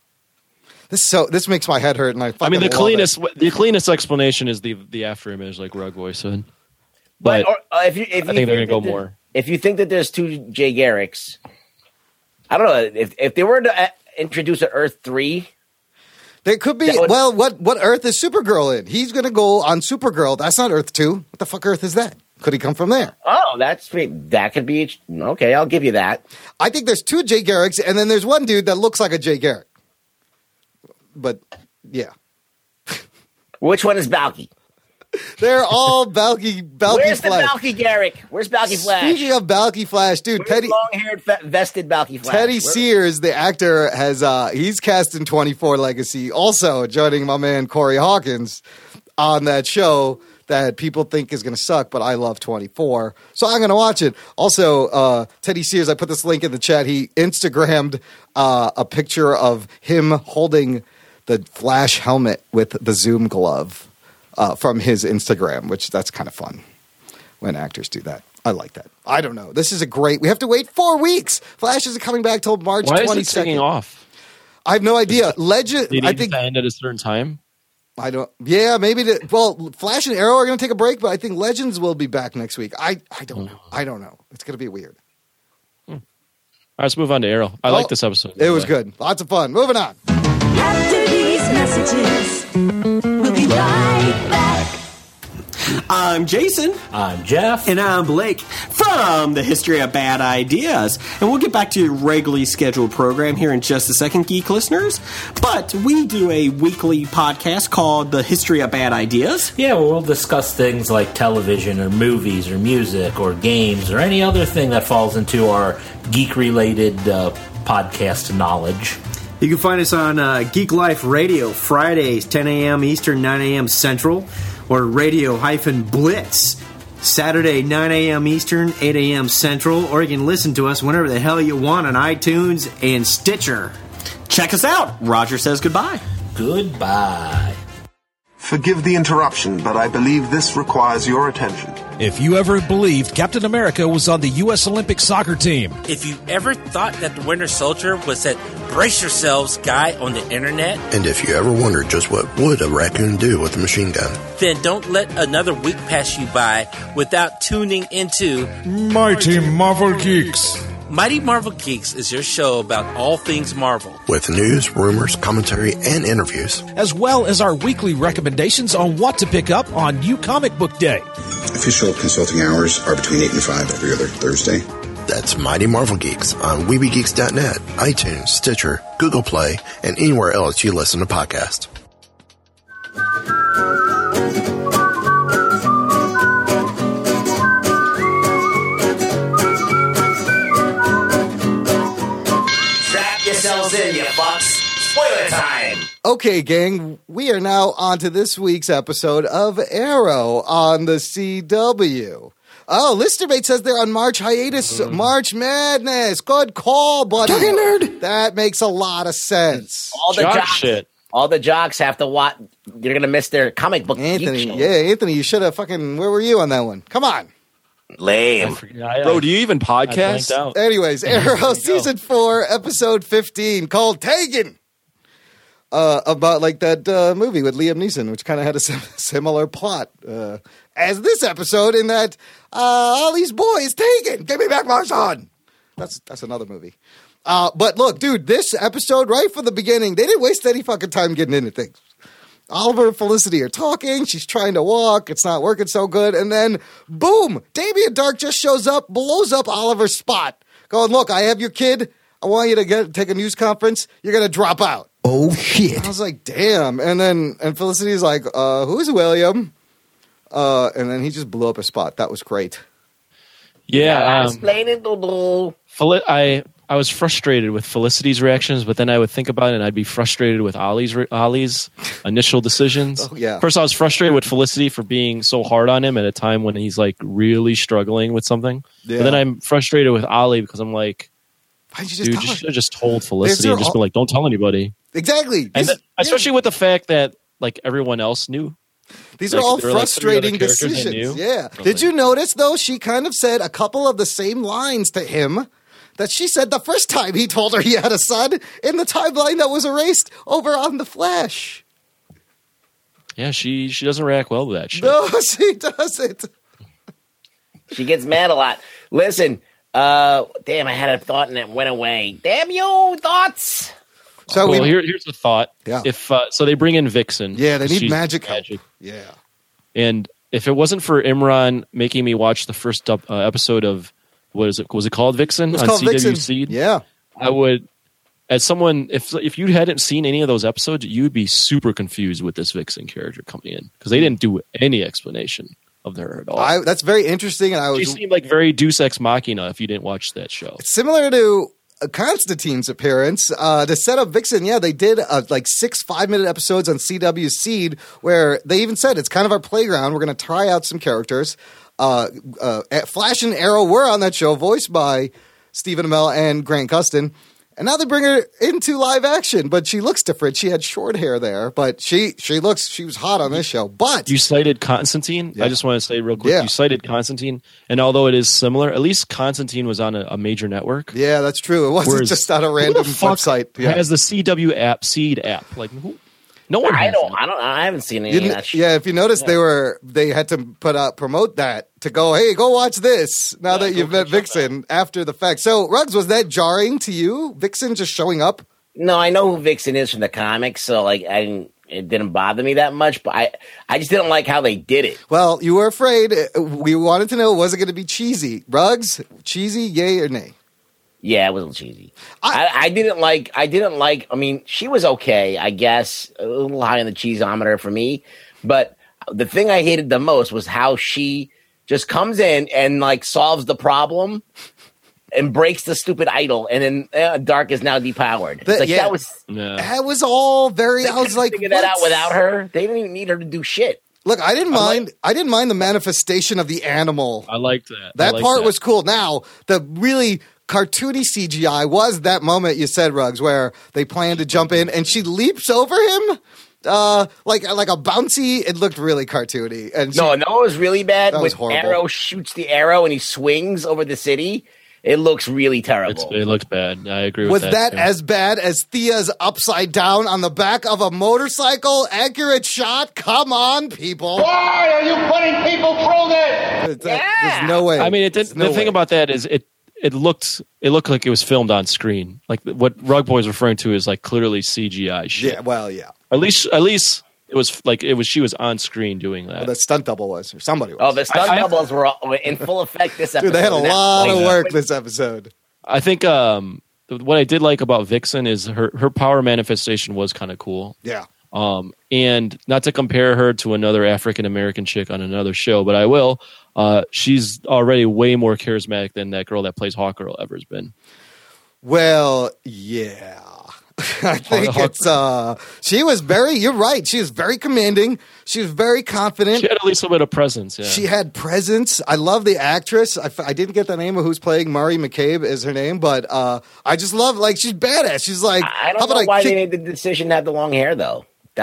This makes my head hurt, and I mean, the cleanest explanation is the after image, like Rugboy said. But I think they're going to go more. If you think that there's two Jay Garricks, I don't know. If they were to introduce an Earth 3... There could be. What Earth is Supergirl in? He's going to go on Supergirl. That's not Earth 2. What the fuck Earth is that? Could he come from there? Oh, that could be okay. I'll give you that. I think there's 2 Jay Garricks, and then there's one dude that looks like a Jay Garrick. But yeah, which one is Balky? They're all Balky Where's Flash. the Balky Garrick? Where's Balky Flash? Speaking of Balky Flash, dude, Where's long-haired, vested Balky Flash? Teddy Sears, the actor, has he's cast in 24 Legacy, also joining my man Corey Hawkins on that show that people think is going to suck, but I love 24, so I'm going to watch it. Also, Teddy Sears, I put this link in the chat. He Instagrammed a picture of him holding the Flash helmet with the Zoom glove from his Instagram, which that's kind of fun when actors do that. I like that. I don't know. This is a great. We have to wait 4 weeks. Flash isn't coming back till March 22nd. Why is it taking off? I have no idea. Legend. Did I it think end at a certain time? I don't. Yeah, maybe. Flash and Arrow are going to take a break, but I think Legends will be back next week. I don't know. I don't know. It's going to be weird. All right, let's move on to Arrow. I like this episode. It was good. Lots of fun. Moving on. After these messages, we'll be right back. I'm Jason. I'm Jeff. And I'm Blake from the History of Bad Ideas. And we'll get back to your regularly scheduled program here in just a second, geek listeners. But we do a weekly podcast called The History of Bad Ideas. Yeah, well, we'll discuss things like television or movies or music or games or any other thing that falls into our geek-related podcast knowledge. You can find us on Geek Life Radio, Fridays, 10 a.m. Eastern, 9 a.m. Central, or Radio-Blitz, Saturday, 9 a.m. Eastern, 8 a.m. Central, or you can listen to us whenever the hell you want on iTunes and Stitcher. Check us out. Roger says goodbye. Goodbye. Forgive the interruption, but I believe this requires your attention. If you ever believed Captain America was on the U.S. Olympic soccer team. If you ever thought that the Winter Soldier was that brace yourselves guy on the internet. And if you ever wondered just what would a raccoon do with a machine gun. Then don't let another week pass you by without tuning into Mighty Marvel Geeks. Mighty Marvel Geeks is your show about all things Marvel. With news, rumors, commentary, and interviews. As well as our weekly recommendations on what to pick up on New Comic Book Day. Official consulting hours are between 8 and 5 every other Thursday. That's Mighty Marvel Geeks on WeebieGeeks.net, iTunes, Stitcher, Google Play, and anywhere else you listen to podcasts. In, you fucks. Spoiler time. Okay, gang, we are now on to this week's episode of Arrow on the CW. Oh, Listerbait says they're on March hiatus. March Madness. Good call, buddy. Talking nerd. That makes a lot of sense. All the jocks have to watch. You're going to miss their comic book. Anthony, Anthony, you should have fucking. Where were you on that one? Come on. Lame. Bro, do you even podcast? Anyways, Arrow Season 4, Episode 15, called Taken. About like that movie with Liam Neeson, which kind of had a similar plot as this episode in that all these boys taken. Give me back my son. That's another movie. But look, dude, this episode, right from the beginning, they didn't waste any fucking time getting into things. Oliver and Felicity are talking. She's trying to walk. It's not working so good. And then, boom, Damien Dark just shows up, blows up Oliver's spot. Going, look, I have your kid. I want you to take a news conference. You're going to drop out. Oh, shit. I was like, damn. And Felicity's like, who's William? And then he just blew up his spot. That was great. Yeah. Explain it, Doodle. I was frustrated with Felicity's reactions, but then I would think about it and I'd be frustrated with Ollie's initial decisions. Oh, yeah. First, I was frustrated with Felicity for being so hard on him at a time when he's like really struggling with something. Yeah. But then I'm frustrated with Ollie because I'm like, why'd you just should have just told Felicity and just been like, don't tell anybody. Exactly. And especially with the fact that like everyone else knew. These are all frustrating decisions. Yeah. Did you notice, though, she kind of said a couple of the same lines to him that she said the first time he told her he had a son in the timeline that was erased over on The Flash. Yeah, she doesn't react well to that shit. No, she doesn't. She gets mad a lot. Listen, damn, I had a thought and it went away. Damn you, thoughts. So here's the thought. Yeah. If so they bring in Vixen. Yeah, they need magic help. Yeah. And if it wasn't for Imran making me watch the first episode of what is it? Was it called Vixen on CW Vixen. Seed? Yeah, I would. As someone, if you hadn't seen any of those episodes, you'd be super confused with this Vixen character coming in because they didn't do any explanation of her at all. That's very interesting, and she seemed like very Deus Ex Machina if you didn't watch that show. It's similar to Constantine's appearance. To set up Vixen, they did like 6 5-minute episodes on CW Seed where they even said it's kind of our playground. We're going to try out some characters. Flash and Arrow were on that show, voiced by Stephen Amell and Grant Gustin. And now they bring her into live action, but she looks different. She had short hair there, but she was hot on this show. But you cited Constantine. Yeah. I just want to say real quick, you cited Constantine, and although it is similar, at least Constantine was on a major network. Yeah, that's true. It wasn't just on a random website. Yeah. Has the CW app, Seed app? Like no one. I haven't seen any of that shit. Yeah, if you notice, they had to promote that to go, hey, go watch this now that you've met Vixen after the fact. So, Ruggs, was that jarring to you? Vixen just showing up? No, I know who Vixen is from the comics, so it didn't bother me that much, but I just didn't like how they did it. Well, you were afraid. We wanted to know, was it going to be cheesy? Ruggs, cheesy, yay or nay? Yeah, it was a little cheesy. I didn't like. I mean, she was okay, I guess, a little high on the cheeseometer for me. But the thing I hated the most was how she just comes in and like solves the problem and breaks the stupid idol, and then Dark is now depowered. That was all very. I was like, figure that out without her. They didn't even need her to do shit. Look, I didn't mind. I didn't mind the manifestation of the animal. I liked that. That part was cool. Now the really cartoony CGI was that moment you said, Ruggs, where they plan to jump in and she leaps over him. Like a bouncy, it looked really cartoony. And no, it was really bad. That was when horrible. Arrow shoots the arrow and he swings over the city, it looks really terrible. It looked bad. I agree with Was that. that as bad as Thea's upside down on the back of a motorcycle? Accurate shot? Come on, people. Why are you putting people through this? There's no way. I mean, the thing about that is it looked like it was filmed on screen. Like what Rug Boy is referring to is like clearly CGI shit. Yeah, well, yeah. At least it was like she was on screen doing that. Well, the stunt double was, or somebody was. Oh, the stunt doubles were in full effect this episode. Dude, they had a lot of work this episode. I think what I did like about Vixen is her power manifestation was kind of cool. Yeah. And not to compare her to another African American chick on another show, but I will. She's already way more charismatic than that girl that plays Hawkgirl ever has been. Well, yeah. I think she was you're right. She was very commanding. She was very confident. She had at least a little bit of presence. Yeah. She had presence. I love the actress. I didn't get the name of who's playing Mari McCabe is her name, but I just love, like, she's badass. She's like, I don't know why they made the decision to have the long hair though.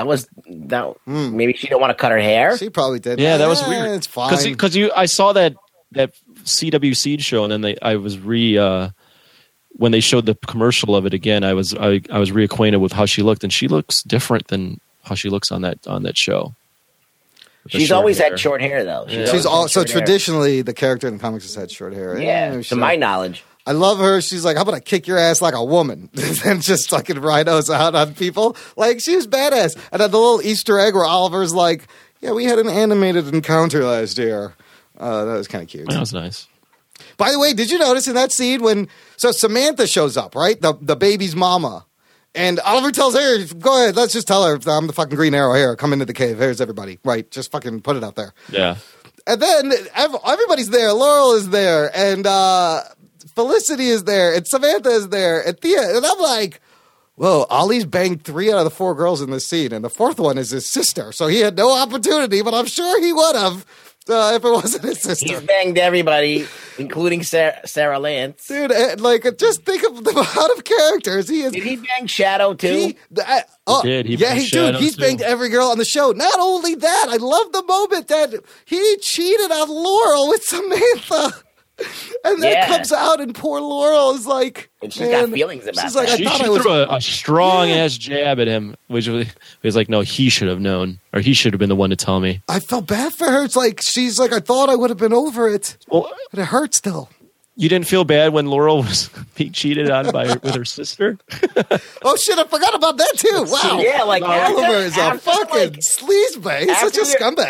Maybe she didn't want to cut her hair. She probably did. Yeah, that was weird. It's fine. Because I saw that CW Seed show, and then I was when they showed the commercial of it again, I was reacquainted with how she looked, and she looks different than how she looks on that show. She's always had short hair, though. She's also traditionally the character in the comics has had short hair. Yeah, to my knowledge. I love her. She's like, how about I kick your ass like a woman? And just fucking rhinos out on people. Like, she was badass. And then the little Easter egg where Oliver's like, yeah, we had an animated encounter last year. That was kind of cute. That was nice. By the way, did you notice in that scene so Samantha shows up, right? The baby's mama. And Oliver tells her, go ahead, let's just tell her I'm the fucking Green Arrow here. Come into the cave. Here's everybody. Right. Just fucking put it out there. Yeah. And then everybody's there. Laurel is there. And Felicity is there. And Samantha is there. And Thea. And I'm like, whoa, Ollie's banged 3 out of the 4 girls in this scene. And the 4th one is his sister. So he had no opportunity, but I'm sure he would have. If it wasn't his sister. He's banged everybody, including Sarah Lance. Dude, just think of the amount of characters he is. Did he bang Shadow, too? He did. He's banged every girl on the show. Not only that, I love the moment that he cheated on Laurel with Samantha. And then it comes out, and poor Laurel is like, and she's got feelings about she's like, she threw a strong ass jab at him, which was like, no, he should have known, or he should have been the one to tell me. I felt bad for her. It's like, she's like, I thought I would have been over it. Well, but it hurts still. You didn't feel bad when Laurel was being cheated on with her sister? Oh, shit, I forgot about that, too. Wow. Yeah, like, Oliver is a fucking sleazebag. He's such a scumbag.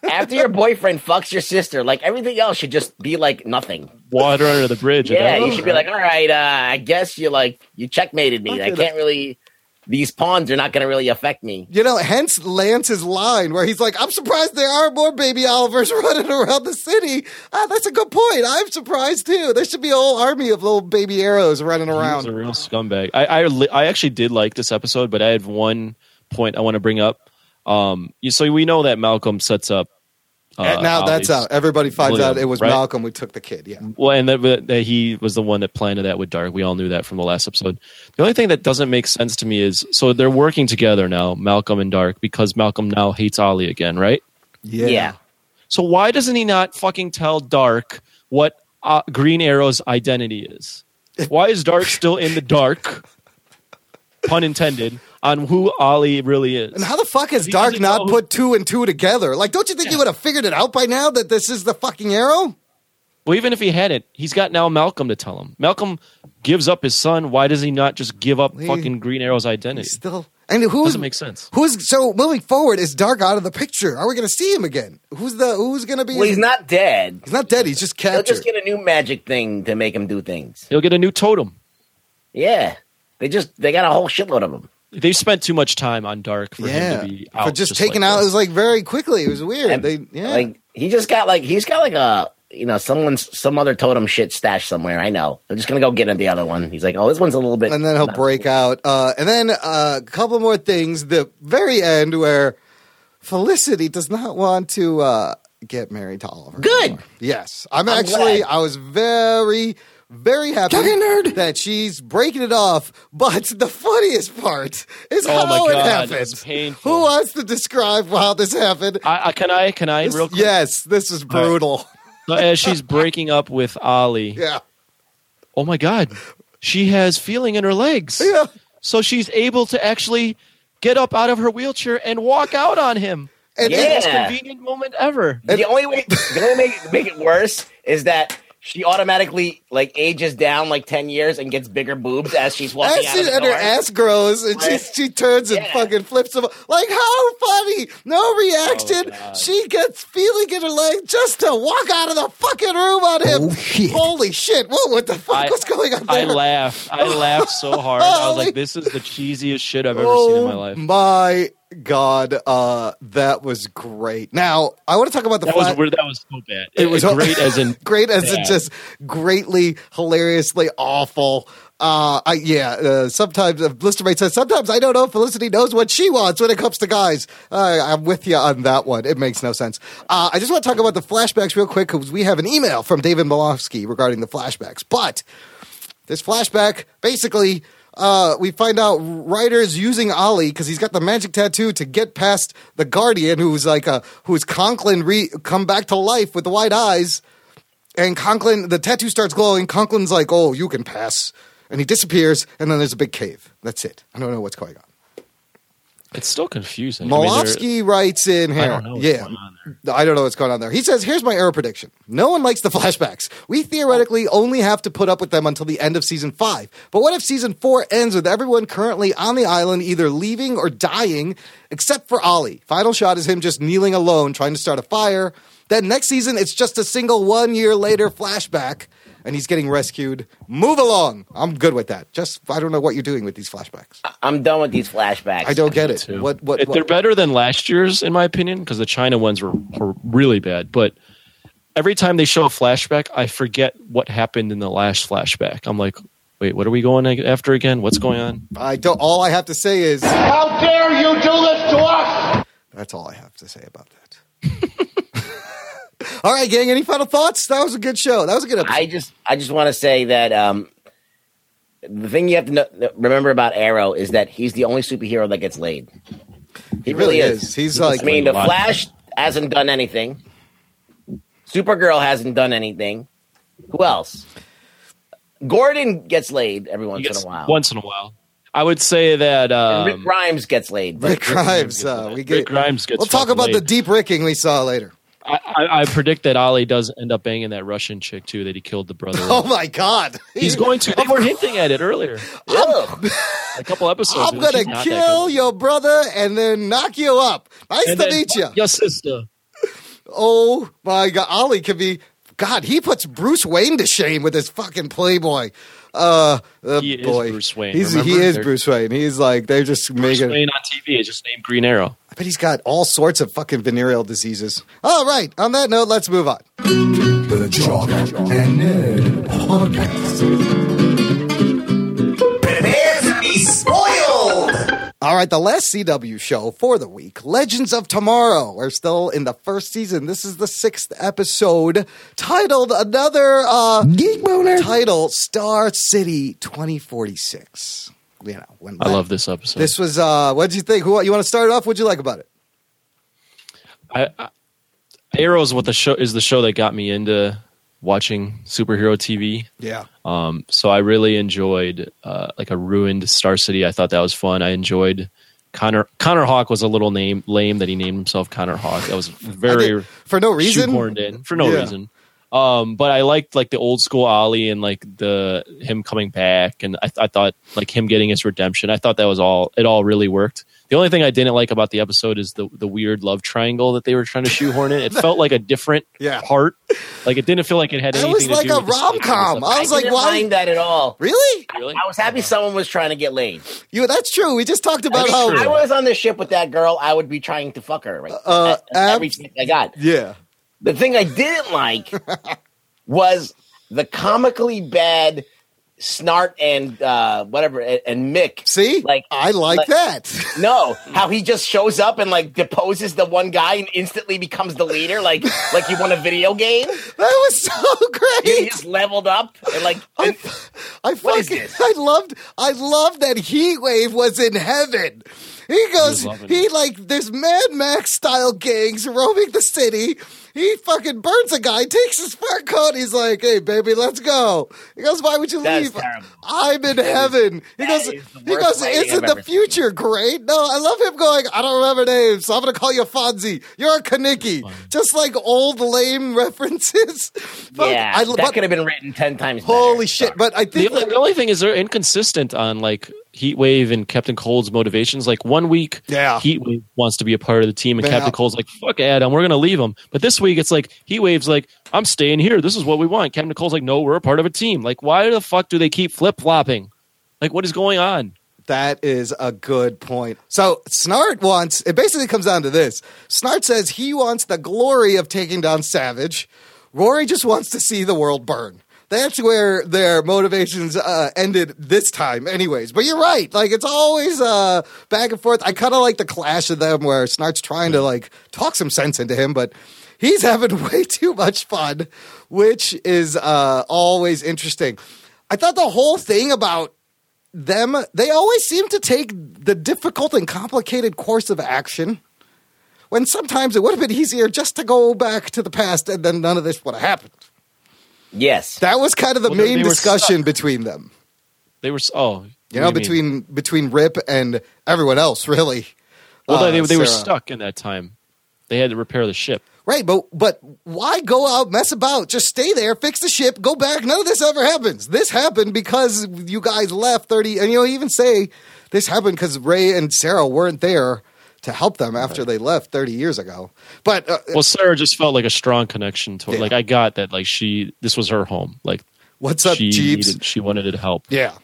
After your boyfriend fucks your sister, like everything else should just be like nothing. Water under the bridge. Yeah, you should be like, all right, I guess you checkmated me. I can't really. These pawns are not going to really affect me. Hence Lance's line where he's like, I'm surprised there are more baby Olivers running around the city. That's a good point. I'm surprised, too. There should be a whole army of little baby arrows running around. He's a real scumbag. I actually did like this episode, but I had one point I want to bring up. So we know that Malcolm sets up. Now that's out. Everybody finds out it was right? Malcolm who took the kid. Yeah. Well, and that he was the one that planted that with Dark. We all knew that from the last episode. The only thing that doesn't make sense to me is so they're working together now, Malcolm and Dark, because Malcolm now hates Ollie again, right? Yeah. So why doesn't he not fucking tell Dark what Green Arrow's identity is? Why is Dark still in the dark? Pun intended. On who Ollie really is. And how the fuck has Dark not put 2 and 2 together? Like, don't you think you would have figured it out by now that this is the fucking Arrow? Well, even if he hadn't, he's got now Malcolm to tell him. Malcolm gives up his son. Why does he not just give up fucking Green Arrow's identity? Doesn't make sense. So moving forward, is Dark out of the picture? Are we going to see him again? Who's going to be? Well, he's not dead. He's not dead. He's just captured. He'll just get a new magic thing to make him do things. He'll get a new totem. Yeah, they got a whole shitload of them. They spent too much time on Dark for him to be out. For just taken out, it was like very quickly. It was weird. And, like he's got like a some other totem shit stashed somewhere. I know. I'm just gonna go get him the other one. He's like, oh, this one's a little bit, and then he'll break out. And then a couple more things. The very end where Felicity does not want to get married to Oliver. Good. Anymore. Yes, I was very happy that she's breaking it off, but the funniest part is how it happened. Who wants to describe how this happened? Can I real quick? Yes, this is brutal. Right. So as she's breaking up with Ollie, oh my God, she has feeling in her legs. Yeah. So she's able to actually get up out of her wheelchair and walk out on him. And the most convenient moment ever. The only way to make it worse is that she automatically ages down 10 years and gets bigger boobs as she's walking out of the door. And her ass grows and she turns and fucking flips them. Like, how funny. No reaction. Oh, she gets feeling in her leg just to walk out of the fucking room on him. Oh, shit. Holy shit. What the fuck? What's going on there? I laughed so hard. I was like, this is the cheesiest shit I've ever seen in my life. My God, that was great. Now, I want to talk about the that was so bad. It was great as in great as in just greatly, hilariously awful. Sometimes Blistermate says, sometimes I don't know if Felicity knows what she wants when it comes to guys. I'm with you on that one. It makes no sense. I just want to talk about the flashbacks real quick because we have an email from David Malofsky regarding the flashbacks. But this flashback, basically, we find out Ryder's using Ollie because he's got the magic tattoo to get past the Guardian, who's Conklin come back to life with the white eyes. And Conklin, the tattoo starts glowing. Conklin's like, "Oh, you can pass," and he disappears. And then there's a big cave. That's it. I don't know what's going on. It's still confusing. Malofsky writes in here. I don't know what's going on there. I don't know what's going on there. He says, here's my error prediction. No one likes the flashbacks. We theoretically only have to put up with them until the end of season 5. But what if season 4 ends with everyone currently on the island either leaving or dying, except for Ollie? Final shot is him just kneeling alone, trying to start a fire. Then next season, it's just a single 1 year later flashback. And he's getting rescued. Move along. I'm good with that. I don't know what you're doing with these flashbacks. I'm done with these flashbacks. I don't get it. What? They're better than last year's, in my opinion, because the China ones were really bad. But every time they show a flashback, I forget what happened in the last flashback. I'm like, wait, what are we going after again? What's going on? All I have to say is, how dare you do this to us? That's all I have to say about that. All right, gang, any final thoughts? That was a good show. That was a good episode. I just want to say that the thing you have to remember about Arrow is that he's the only superhero that gets laid. He really is. He's like, the Flash hasn't done anything. Supergirl hasn't done anything. Who else? Gordon gets laid every once in a while. Once in a while. I would say that Rick Grimes gets laid. Rick Grimes. Rick Grimes gets. We'll talk about the deep ricking we saw later. I predict that Ollie does end up banging that Russian chick too that he killed the brother. Oh my God, he's going to. They were hinting at it earlier. A couple episodes. I'm going to kill your brother and then knock you up. Nice to meet you, your sister. Oh my God, Ollie could be. God, he puts Bruce Wayne to shame with his fucking Playboy. He is Bruce Wayne. He is Bruce Wayne. He's like, they're just Bruce making Wayne on TV is just named Green Arrow. I bet he's got all sorts of fucking venereal diseases. All right, on that note, let's move on. The Jock and Nerd Podcast. Prepare to be spoiled! All right, the last CW show for the week, Legends of Tomorrow. We're still in the first season. This is the 6th episode, titled another Geek Boner title, Star City 2046. You know, I love this episode. This was, what did you think? You want to start it off? What'd you like about it? Arrow is the show that got me into watching superhero TV. Yeah. So I really enjoyed like a ruined Star City. I thought that was fun. I enjoyed Connor Hawk was a little lame that he named himself Connor Hawk. That was very for no reason. Shoehorned in for no reason. But I liked like the old school Ollie and like him coming back, and I thought like him getting his redemption. I thought that was it all really worked. The only thing I didn't like about the episode is the weird love triangle that they were trying to shoehorn in. It felt like a different part. Like it didn't feel like it had anything to do with it was like a rom-com. I was like, didn't mind that at all. Really? I was happy someone was trying to get laid. That's true. We just talked about how I was on the ship with that girl. I would be trying to fuck her. Right? Every chance I got. Yeah. The thing I didn't like was the comically bad Snart and whatever and Mick. See, like I like that. No, how he just shows up and like deposes the one guy and instantly becomes the leader, like he won a video game. That was so great. He just leveled up and like. What is this? I loved that Heatwave was in heaven. He goes, there's Mad Max style gangs roaming the city. He fucking burns a guy, takes his fur coat. He's like, "Hey, baby, let's go." He goes, "Why would you leave? Terrible. I'm in heaven." He goes, "Isn't the future great?" No, I love him going, "I don't remember names, so I'm going to call you Fonzie. You're a Kaneki." Just like old lame references. Yeah, that could have been written 10 times better. Holy shit. But I think the only thing is they're inconsistent on like Heatwave and Captain Cold's motivations. Like one week, Heatwave wants to be a part of the team, and Captain Cold's like, "Fuck Adam, we're going to leave him." But this week, it's like Heatwave's like, "I'm staying here. This is what we want." Captain Cold's like, "No, we're a part of a team." Like, why the fuck do they keep flip flopping? Like, what is going on? That is a good point. So Snart it basically comes down to this. Snart says he wants the glory of taking down Savage. Rory just wants to see the world burn. That's where their motivations ended this time anyways. But you're right. Like, it's always back and forth. I kind of like the clash of them where Snart's trying to, like, talk some sense into him, but he's having way too much fun, which is always interesting. I thought the whole thing about them, they always seem to take the difficult and complicated course of action, when sometimes it would have been easier just to go back to the past and then none of this would have happened. Yes. That was kind of the main discussion between them. They were, between Rip and everyone else, really. Well, they were stuck in that time. They had to repair the ship. Right, but why go out, mess about? Just stay there, fix the ship, go back. None of this ever happens. This happened because you guys left 30, and even say this happened because Ray and Sarah weren't there to help them after they left 30 years ago. But Sarah just felt like a strong connection to it. Like, I got that, like, this was her home. Like, what's up, Jeeves? She wanted to help. Yeah.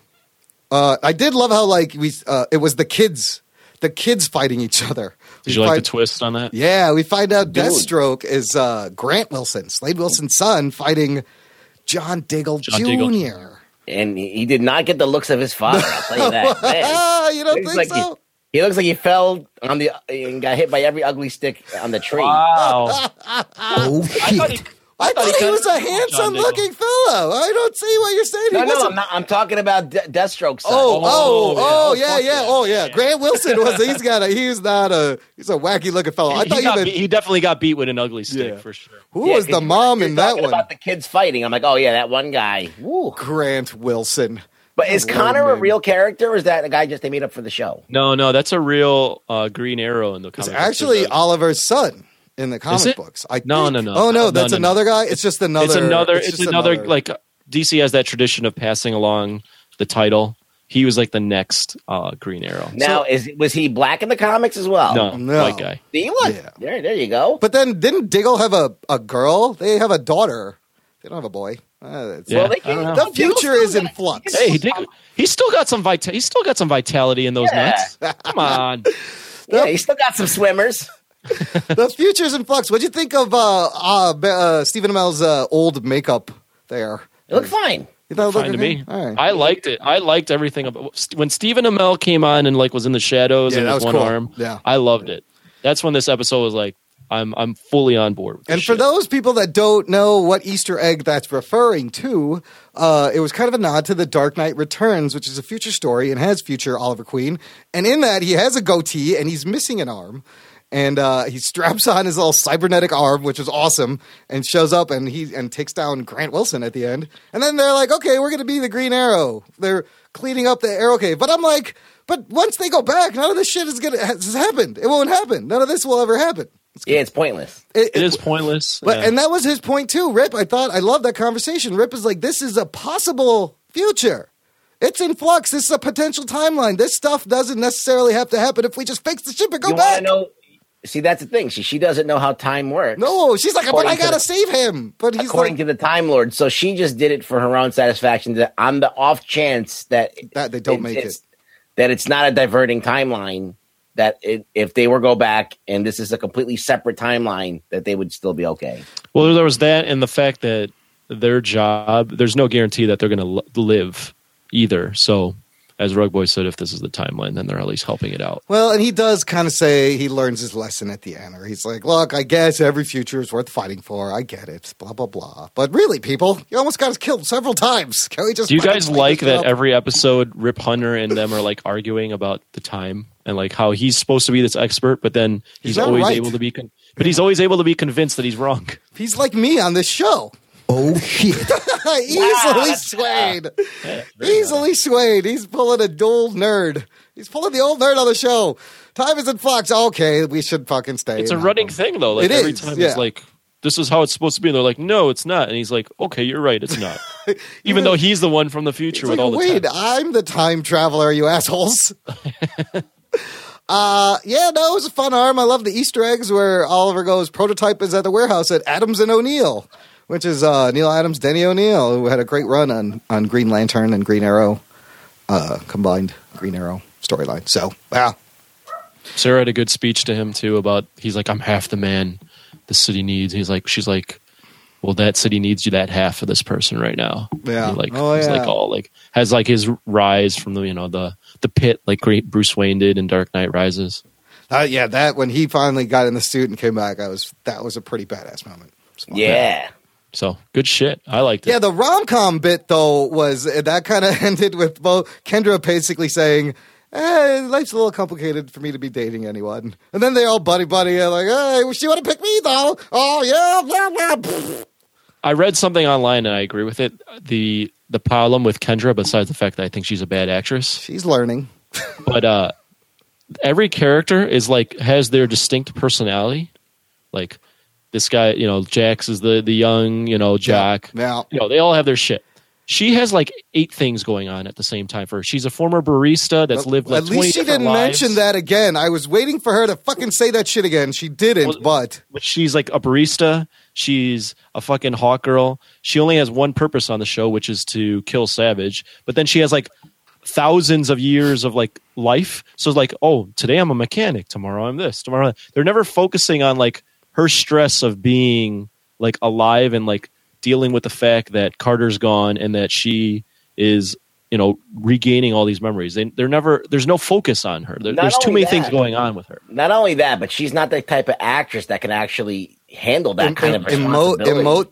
I did love how, like, it was the kids fighting each other. Did you like the twist on that? Yeah, we find out Deathstroke is Grant Wilson, Slade Wilson's son, fighting John Diggle Jr. And he did not get the looks of his father, I'll tell you that. Man. You don't think so? He looks like he fell and got hit by every ugly stick on the tree. Wow. Oh, shit. I thought he was a handsome-looking fellow. I don't see what you're saying. No, I'm talking about Deathstroke's son. Yeah. Grant Wilson he's a wacky-looking fellow. He definitely got beat with an ugly stick for sure. Who was the mom in that one? About the kids fighting. I'm like, oh yeah, that one guy. Woo. Grant Wilson. But is Connor a real character, or is that a guy just they made up for the show? No, that's a real Green Arrow in the comic. It's actually Oliver's son in the comic books. No. Oh no, that's another guy. It's just another. It's another. Like DC has that tradition of passing along the title he was like the next Green Arrow. Now, was he black in the comics as well? No. White guy. He was. Yeah. There you go. But then didn't Diggle have a girl? They have a daughter. They don't have a boy. The future is in flux. Hey, he's still got some He's still got some vitality in those nuts. Come on. Yeah, he's still got some swimmers. The future's in flux. What'd you think of Stephen Amell's old makeup there? It looked fine. Fine to me. All right. I liked it. I liked everything about when Stephen Amell came on and was in the shadows and with one arm. Yeah, I loved it. That's when this episode was like, I'm fully on board. And for those people that don't know what Easter egg that's referring to, it was kind of a nod to The Dark Knight Returns, which is a future story and has future Oliver Queen. And in that, he has a goatee and he's missing an arm. And he straps on his little cybernetic arm, which is awesome, and shows up and takes down Grant Wilson at the end. And then they're like, okay, we're going to be the Green Arrow. They're cleaning up the Arrow Cave. But I'm like, but once they go back, none of this shit has happened. It won't happen. None of this will ever happen. It's pointless. It is pointless. But, and that was his point too, Rip. I love that conversation. Rip is like, this is a possible future. It's in flux. This is a potential timeline. This stuff doesn't necessarily have to happen if we just fix the ship and go back. See, that's the thing. She doesn't know how time works. No, she's like, but I gotta save him. But he's according to the Time Lord, so she just did it for her own satisfaction. That on the off chance that they don't make it, that it's not a diverting timeline. That if they were go back and this is a completely separate timeline, that they would still be okay. Well, there was that, and the fact that their job, there's no guarantee that they're going to live either. So, as Rug Boy said, if this is the timeline, then they're at least helping it out. Well, and he does kind of say he learns his lesson at the end, or he's like, look, I guess every future is worth fighting for. I get it, blah, blah, blah. But really, people, you almost got us killed several times. Can we just? Do you guys like that every episode, Rip Hunter and them are like arguing about the time and like how he's supposed to be this expert, but then he's always able to be, he's always able to be convinced that he's wrong. He's like me on this show. Oh, shit. Easily swayed. Easily swayed. He's pulling a old nerd. He's pulling the old nerd on the show. Time is in flux. Okay, we should fucking stay. It's a running thing, though. Like it every is, time it's like, this is how it's supposed to be. And they're like, no, it's not. And he's like, okay, you're right. It's not. Even though he's the one from the future with all the wait, time. I'm the time traveler, you assholes. It was a fun arm. I love the Easter eggs where Oliver goes, prototype is at the warehouse at Adams and O'Neill, which is Neil Adams, Denny O'Neill, who had a great run on Green Lantern and Green Arrow, combined Green Arrow storyline. So, wow. Sarah had a good speech to him, too, about, he's like, I'm half the man the city needs. She's like, well, that city needs you that half of this person right now. Yeah. He's like all like, has like his rise from the pit, like Bruce Wayne did in Dark Knight Rises. That when he finally got in the suit and came back, that was a pretty badass moment. Yeah. So good shit. I liked it. Yeah, the rom-com bit though was that kind of ended with Kendra basically saying, life's a little complicated for me to be dating anyone. And then they all buddy like, hey, she want to pick me though? Oh yeah, blah, blah. I read something online and I agree with it. The problem with Kendra, besides the fact that I think she's a bad actress, she's learning. But every character is like has their distinct personality. Like this guy, Jax is the young, jock. Yeah. They all have their shit. She has like 8 things going on at the same time for her. She's a former barista that's lived like 20 At least she didn't mention that again. I was waiting for her to fucking say that shit again. She didn't, but she's like a barista. She's a fucking hawk girl. She only has one purpose on the show, which is to kill Savage. But then she has like thousands of years of like life. So it's like, oh, today I'm a mechanic. Tomorrow I'm this. Tomorrow they're never focusing on like her stress of being like alive and like dealing with the fact that Carter's gone and that she is, regaining all these memories. There's no focus on her. There's too many things going on with her. Not only that, but she's not the type of actress that can actually handle that kind of responsibility. Emote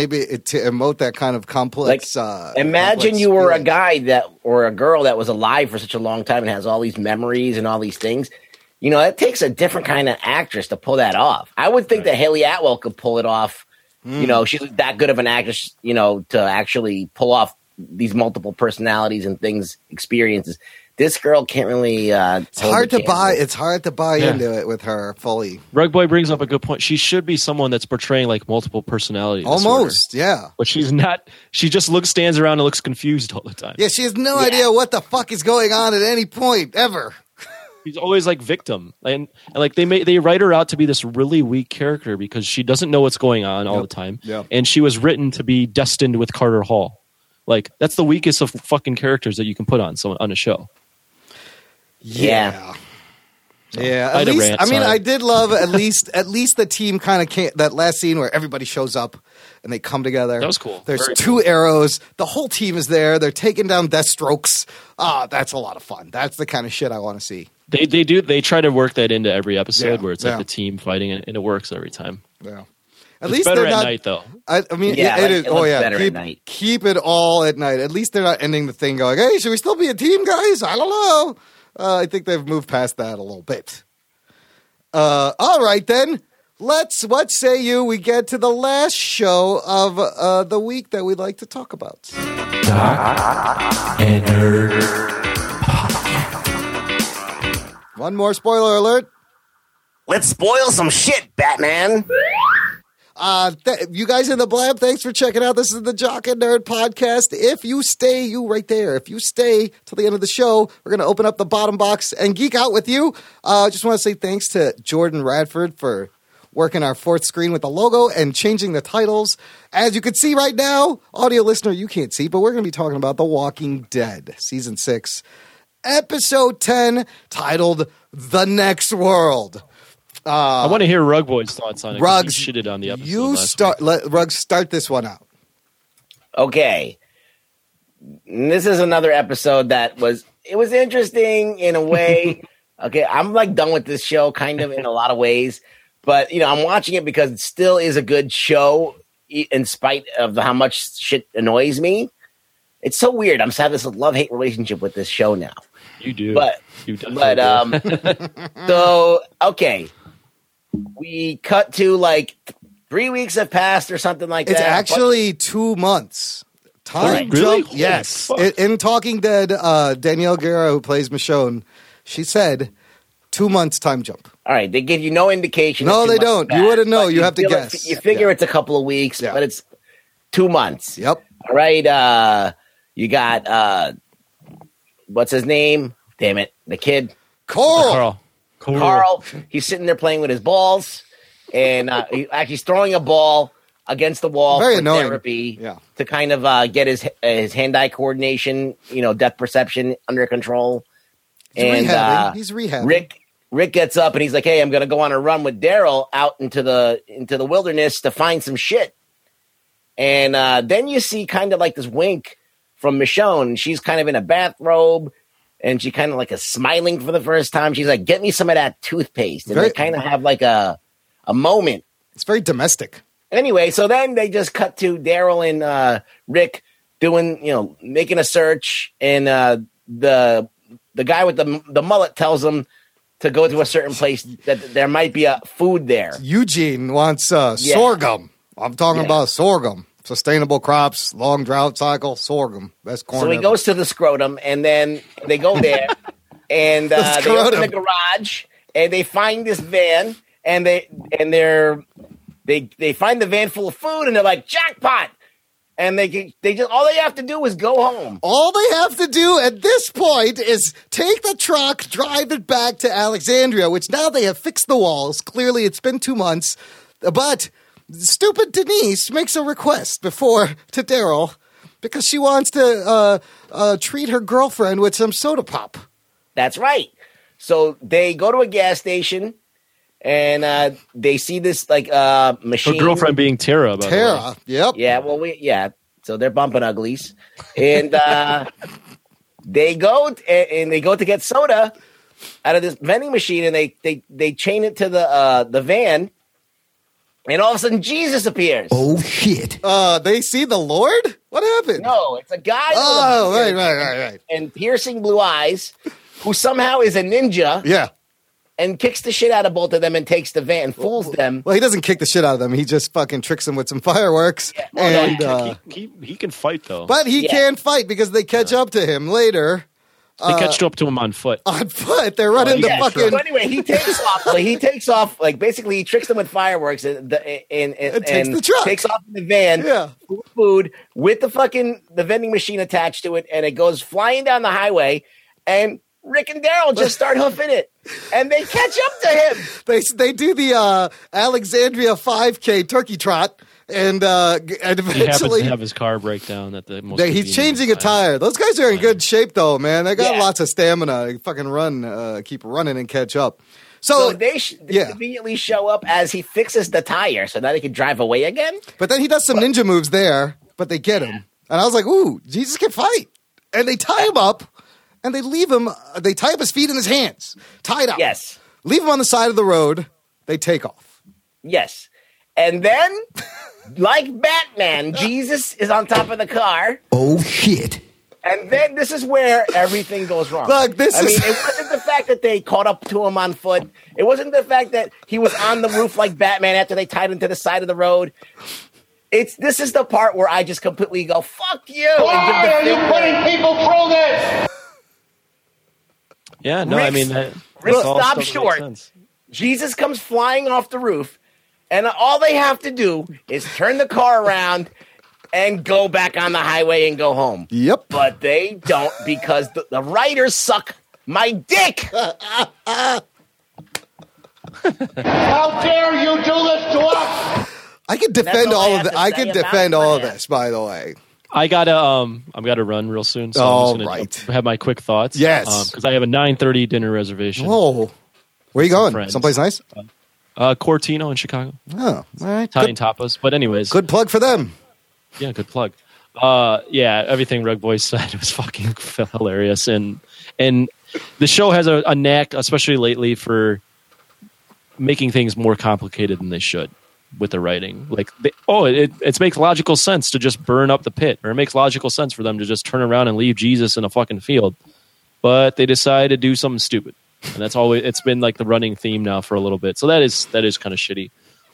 that kind of complex. Imagine complex you were feeling. a guy or a girl that was alive for such a long time and has all these memories and all these things. It takes a different kind of actress to pull that off. I would think that Haley Atwell could pull it off. She's that good of an actress, to actually pull off these multiple personalities and things, experiences. this girl can't really. It's hard to buy. It's hard to buy into it with her fully. Rug Boy brings up a good point. She should be someone that's portraying like multiple personality almost, disorder. yeah. But she's not. She just stands around and looks confused all the time. Yeah, she has no idea what the fuck is going on at any point ever. She's always like victim, and like they write her out to be this really weak character because she doesn't know what's going on all the time. Yep. And she was written to be destined with Carter Hall. Like that's the weakest of fucking characters that you can put on someone on a show. Yeah. Yeah, at least, I mean, I did love at least the team kind of came, that last scene where everybody shows up and they come together. That was cool. There's Very two arrows. The whole team is there. They're taking down Deathstrokes. That's a lot of fun. That's the kind of shit I want to see. They do. They try to work that into every episode where it's like the team fighting, and it works every time. Yeah. At least better at night, though. I mean, it is. Better at night. Keep it all at night. At least they're not ending the thing going, "Hey, should we still be a team, guys?" I don't know. I think they've moved past that a little bit. All right, then. What say you? We get to the last show of the week that we'd like to talk about. Doc and Nerd. One more spoiler alert. Let's spoil some shit, Batman. You guys in the blab, thanks for checking out. This is the Jock and Nerd podcast. If you stay, you right there. If you stay till the end of the show, we're going to open up the bottom box and geek out with you. Just want to say thanks to Jordan Radford for working our fourth screen with the logo and changing the titles. As you can see right now, audio listener, you can't see, but we're going to be talking about The Walking Dead, Season 6, Episode 10, titled The Next World. I want to hear Rug Boy's thoughts on it. Rugs, he shitted on the episode. You start. Let Rugs start this one out. Okay, this is another episode that was interesting in a way. Okay, I'm like done with this show, kind of in a lot of ways, but I'm watching it because it still is a good show, in spite of how much shit annoys me. It's so weird. I'm having this love-hate relationship with this show now. You do, but so okay. We cut to like 3 weeks have passed or something like it's that. It's actually 2 months. Time really? jump. Yes. In Talking Dead, Danielle Guerra, who plays Michonne, she said 2 months time jump. All right. They give you no indication. No, they don't. You wouldn't know. You have to guess. You figure it's a couple of weeks, but it's 2 months. Yep. All right. You got, what's his name? Damn it. The kid. Carl. He's sitting there playing with his balls, and he's throwing a ball against the wall for therapy to kind of get his hand-eye coordination, depth perception under control. He's rehabbing. Rick gets up and he's like, "Hey, I'm going to go on a run with Daryl out into the wilderness to find some shit." And then you see kind of like this wink from Michonne. She's kind of in a bathrobe. And she kind of like is smiling for the first time. She's like, "Get me some of that toothpaste." And they kind of have like a moment. It's very domestic. Anyway, so then they just cut to Daryl and Rick doing, making a search. And the guy with the mullet tells them to go to a certain place that there might be a food there. Eugene wants sorghum. I'm talking about sorghum. Sustainable crops, long drought cycle, sorghum. Best corn. So he goes to the scrotum, and then they go there, and they open the garage, and they find this van, and they find the van full of food, and they're like, jackpot! And they just all they have to do is go home. All they have to do at this point is take the truck, drive it back to Alexandria, which now they have fixed the walls. Clearly, it's been 2 months, but stupid Denise makes a request to Daryl because she wants to treat her girlfriend with some soda pop. That's right. So they go to a gas station and they see this machine. Her girlfriend being Tara. By Tara. The way. Yep. Yeah. Well, So they're bumping uglies, and they go to get soda out of this vending machine, and they chain it to the van. And all of a sudden, Jesus appears. Oh, shit. They see the Lord? What happened? No, it's a guy. Oh, right. And piercing blue eyes, who somehow is a ninja. Yeah. And kicks the shit out of both of them and takes the van, fools them. Well, he doesn't kick the shit out of them. He just fucking tricks them with some fireworks. Yeah. He can fight, though. But he can fight because they catch up to him later. They catch up to him on foot. On foot, they're running the fucking. So anyway, he takes off. Like basically, he tricks them with fireworks and takes the truck. Takes off in the van, full of food with the vending machine attached to it, and it goes flying down the highway. And Rick and Daryl just start hoofing it, and they catch up to him. They do the Alexandria 5K turkey trot. And eventually he happens to have his car break down at the most. He's changing a tire. Those guys are in good shape, though, man. They got lots of stamina. They fucking run, keep running and catch up. So they conveniently show up as he fixes the tire, so now they can drive away again. But then he does some ninja moves there, but they get him. And I was like, ooh, Jesus can fight. And they tie him up, and they leave him. They tie up his feet and his hands, tied up. Yes. Leave him on the side of the road. They take off. Yes. And then, like Batman, Jesus is on top of the car. Oh, shit. And then this is where everything goes wrong. Look, it wasn't the fact that they caught up to him on foot. It wasn't the fact that he was on the roof like Batman after they tied him to the side of the road. This is the part where I just completely go, fuck you. Why are you putting people through this? Yeah, no, Rick stopped short. Jesus comes flying off the roof. And all they have to do is turn the car around and go back on the highway and go home. Yep. But they don't because the writers suck my dick. How dare you do this to us? I can defend all of it. I can defend all of this, by the way. I gotta run real soon, so I'm just gonna have my quick thoughts. Yes, because I have a 9:30 dinner reservation. Whoa, where are you going? Someplace nice? Cortino in Chicago. Oh, all right. Italian tapas. But anyways. Good plug for them. Yeah, good plug. Yeah, everything Rug Boy said was fucking hilarious. And the show has a knack, especially lately, for making things more complicated than they should with the writing. Like, it makes logical sense to just burn up the pit, or it makes logical sense for them to just turn around and leave Jesus in a fucking field. But they decide to do something stupid. And that's always, it's been like the running theme now for a little bit. So that is kind of shitty.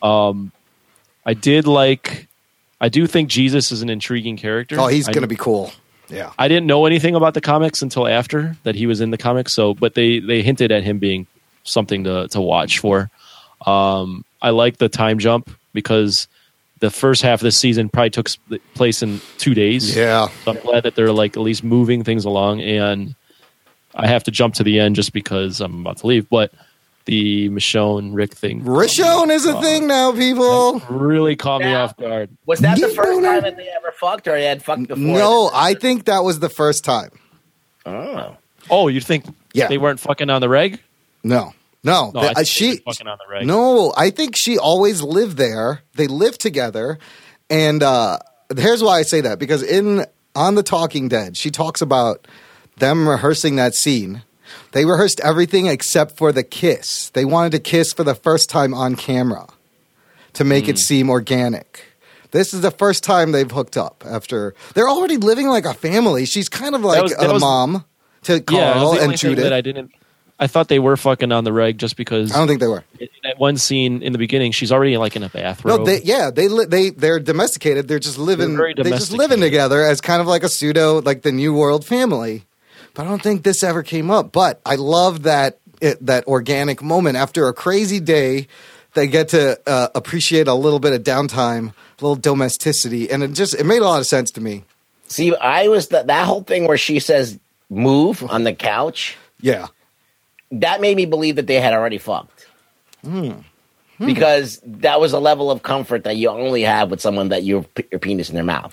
I do think Jesus is an intriguing character. Oh, he's going to be cool. Yeah. I didn't know anything about the comics until after that he was in the comics. But they hinted at him being something to watch for. I like the time jump because the first half of the season probably took place in 2 days. Yeah. So I'm glad that they're like at least moving things along, and I have to jump to the end just because I'm about to leave, but the Michonne Rick thing. Michonne is a thing now, people. Really caught me off guard. Was that the first time that they ever fucked, or they had fucked before? No, I think that was the first time. Oh, you think they weren't fucking on the reg? No. She fucking on the reg. No, I think she always lived there. They lived together, and here's why I say that, because on The Talking Dead, she talks about them rehearsing that scene. They rehearsed everything except for the kiss. They wanted to kiss for the first time on camera to make it seem organic. This is the first time they've hooked up after they're already living like a family. She's kind of like a mom to Carl and Judith. I thought they were fucking on the reg just because I don't think they were. In that one scene in the beginning, she's already like in a bathrobe. No, they're domesticated. They're just living. They're just living together as kind of like a pseudo, like the New World family. But I don't think this ever came up. But I love that organic moment after a crazy day. They get to appreciate a little bit of downtime, a little domesticity, and it made a lot of sense to me. See, I was that whole thing where she says "move" on the couch. Yeah, that made me believe that they had already fucked. Because that was a level of comfort that you only have with someone that you put your penis in their mouth.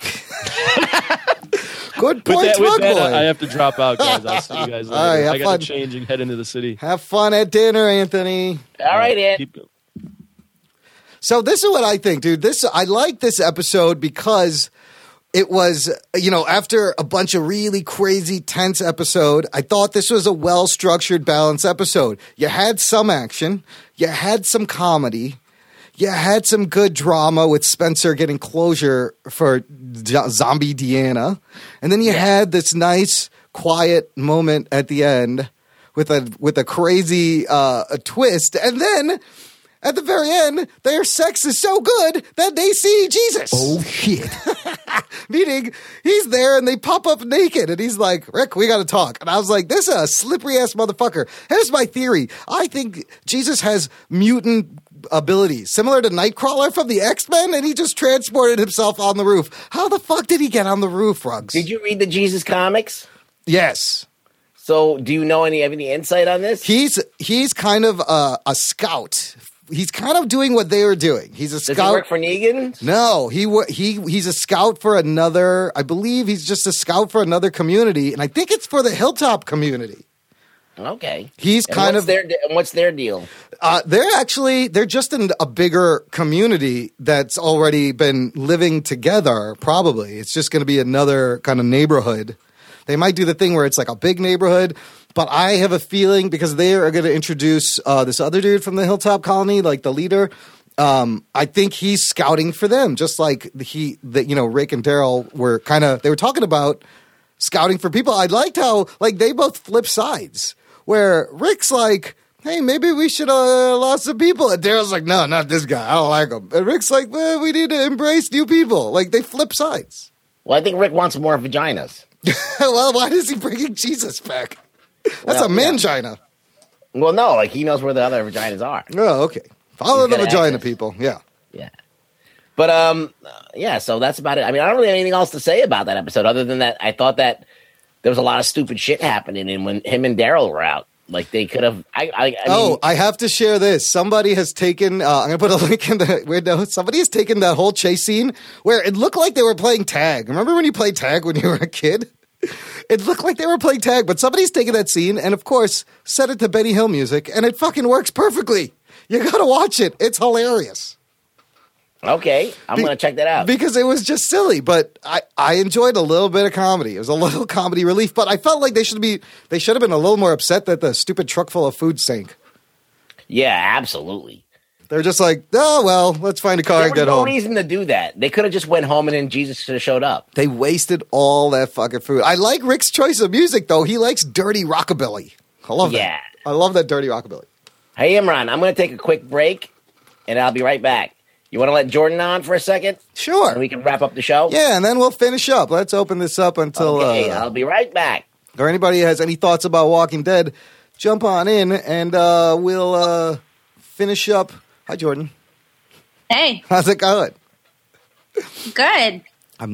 Good point, with that, I have to drop out, guys. I'll see you guys later. All right, I got to change and head into the city. Have fun at dinner, Anthony. All right, Ed. So this is what I think, dude. I like this episode because it was, after a bunch of really crazy, tense episode, I thought this was a well-structured, balanced episode. You had some action. You had some comedy. You had some good drama with Spencer getting closure for zombie Deanna. And then you had this nice, quiet moment at the end with a crazy twist. And then at the very end, their sex is so good that they see Jesus. Oh, shit. Meaning, he's there and they pop up naked and he's like, Rick, we got to talk. And I was like, this is a slippery ass motherfucker. Here's my theory. I think Jesus has mutant abilities, similar to Nightcrawler from the X-Men, and he just transported himself on the roof. How the fuck did he get on the roof, Ruggs? Did you read the Jesus comics? Yes. So do you know have any insight on this? He's kind of a scout. He's kind of doing what they were doing. He's a scout. Does he work for Negan? No, he's a scout for another. I believe he's just a scout for another community, and I think it's for the Hilltop community. Okay. He's what's their deal? They're just in a bigger community that's already been living together. Probably it's just going to be another kind of neighborhood. They might do the thing where it's like a big neighborhood. But I have a feeling because they are going to introduce this other dude from the Hilltop Colony, like the leader. I think he's scouting for them, just like Rick and Daryl were they were talking about scouting for people. I liked how they both flip sides, where Rick's like, "Hey, maybe we should lost some people," and Daryl's like, "No, not this guy. I don't like him." And Rick's like, "Well, we need to embrace new people." Like they flip sides. Well, I think Rick wants more vaginas. Well, why is he bringing Jesus back? That's a mangina. Well, no, he knows where the other vaginas are. Oh, okay. Follow the vagina, people. Yeah. Yeah. But, so that's about it. I mean, I don't really have anything else to say about that episode other than that I thought that there was a lot of stupid shit happening and when him and Daryl were out. They could have... I have to share this. Somebody has taken... I'm going to put a link in the window. Somebody has taken that whole chase scene where it looked like they were playing tag. Remember when you played tag when you were a kid? It looked like they were playing tag, but somebody's taken that scene and, of course, set it to Benny Hill music, and it fucking works perfectly. You got to watch it. It's hilarious. Okay, I'm going to check that out. Because it was just silly, but I enjoyed a little bit of comedy. It was a little comedy relief, but I felt like they should have been a little more upset that the stupid truck full of food sank. Yeah, absolutely. They're just like, oh, well, let's find a car and get home. There was no reason to do that. They could have just went home and then Jesus should have showed up. They wasted all that fucking food. I like Rick's choice of music, though. He likes dirty rockabilly. I love that. I love that dirty rockabilly. Hey, Imran, I'm going to take a quick break, and I'll be right back. You want to let Jordan on for a second? Sure. And we can wrap up the show? Yeah, and then we'll finish up. Let's open this up until... Okay, I'll be right back. Or anybody has any thoughts about Walking Dead, jump on in, and we'll finish up. Hi, Jordan. Hey. How's it going? Good.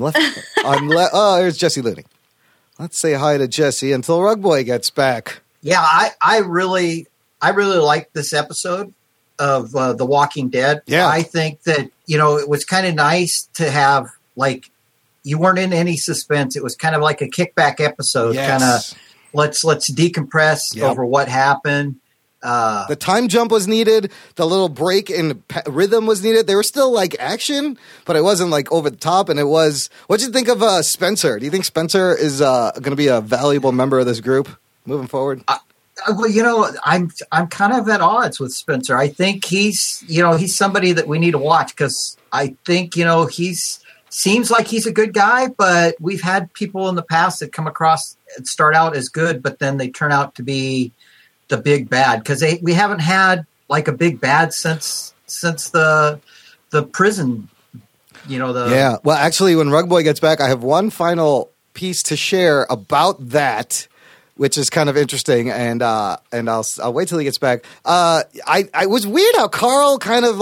Oh, there's Jesse Looney. Let's say hi to Jesse until Rug Boy gets back. Yeah, I really liked this episode of The Walking Dead. Yeah. I think that, it was kind of nice to have, you weren't in any suspense. It was kind of like a kickback episode. Yes. Kind of, let's decompress over what happened. The time jump was needed. The little break in rhythm was needed. They were still like action, but it wasn't like over the top. And it was. What'd you think of Spencer? Do you think Spencer is going to be a valuable member of this group moving forward? Well, I'm kind of at odds with Spencer. I think he's somebody that we need to watch because I think he's seems like he's a good guy, but we've had people in the past that come across and start out as good, but then they turn out to be the big bad because we haven't had like a big bad since the prison. Yeah. Well, actually, when Rug Boy gets back, I have one final piece to share about that, which is kind of interesting, and I'll wait till he gets back. I was weird how Carl kind of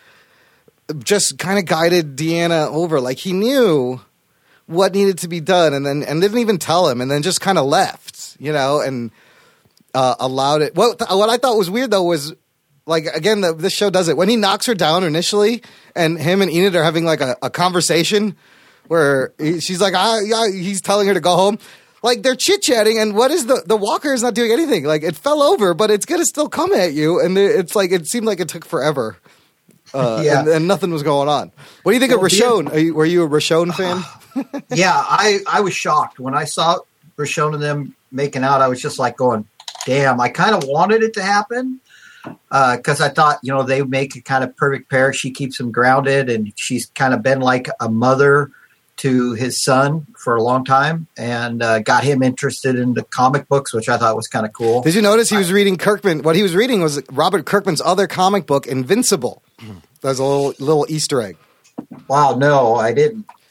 just kind of guided Deanna over, like he knew what needed to be done, and didn't even tell him, and then just kind of left, and allowed it. What I thought was weird though was again this show does it when he knocks her down initially, and him and Enid are having a conversation where she's like, he's telling her to go home. They're chit-chatting, and what is the walker is not doing anything. It fell over, but it's going to still come at you, and it's it seemed like it took forever. And nothing was going on. What do you think of Roshone? Were you a Roshone fan? Yeah, I was shocked. When I saw Roshone and them making out, I was just going, damn, I kind of wanted it to happen because I thought, they make a kind of perfect pair. She keeps him grounded, and she's kind of been like a mother to his son for a long time, and got him interested in the comic books, which I thought was kind of cool. Did you notice he was reading Kirkman? What he was reading was Robert Kirkman's other comic book, Invincible. There's a little Easter egg. Wow, no, I didn't.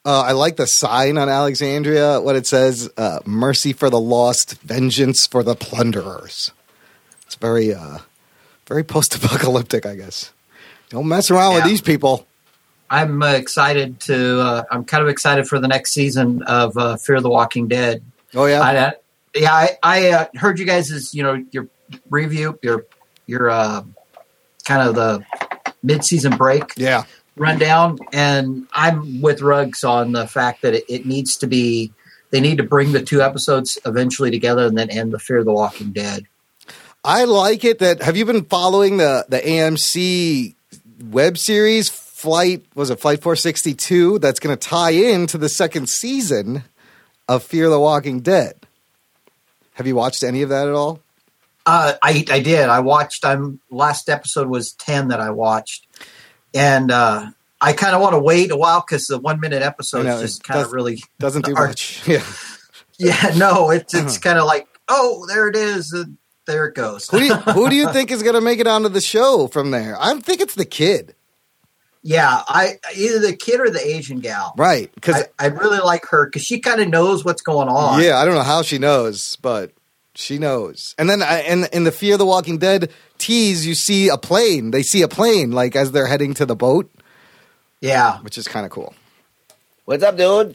I like the sign on Alexandria, what it says, mercy for the lost, vengeance for the plunderers. It's very post-apocalyptic, I guess. Don't mess around with these people. I'm excited I'm kind of excited for the next season of Fear the Walking Dead. Oh, yeah? I heard you guys' your review, your kind of the mid-season break. Yeah. Rundown, and I'm with Ruggs on the fact that it needs to be. They need to bring the 2 episodes eventually together and then end the Fear the Walking Dead. I like it. Have you been following the AMC web series Flight 462? That's going to tie into the second season of Fear the Walking Dead. Have you watched any of that at all? I did. I watched. Last episode was 10 that I watched. And I kind of want to wait a while because the 1 minute episode just kind of really doesn't do much. Yeah, yeah. No, it's kind of like, oh, there it is. There it goes. Who do you think is going to make it onto the show from there? I think it's the kid. Yeah, either the kid or the Asian gal. Right, because I really like her because she kind of knows what's going on. Yeah, I don't know how she knows, but she knows. And then in the Fear the Walking Dead tease, you see a plane. They see a plane like as they're heading to the boat. Yeah, which is kind of cool. What's up, dude?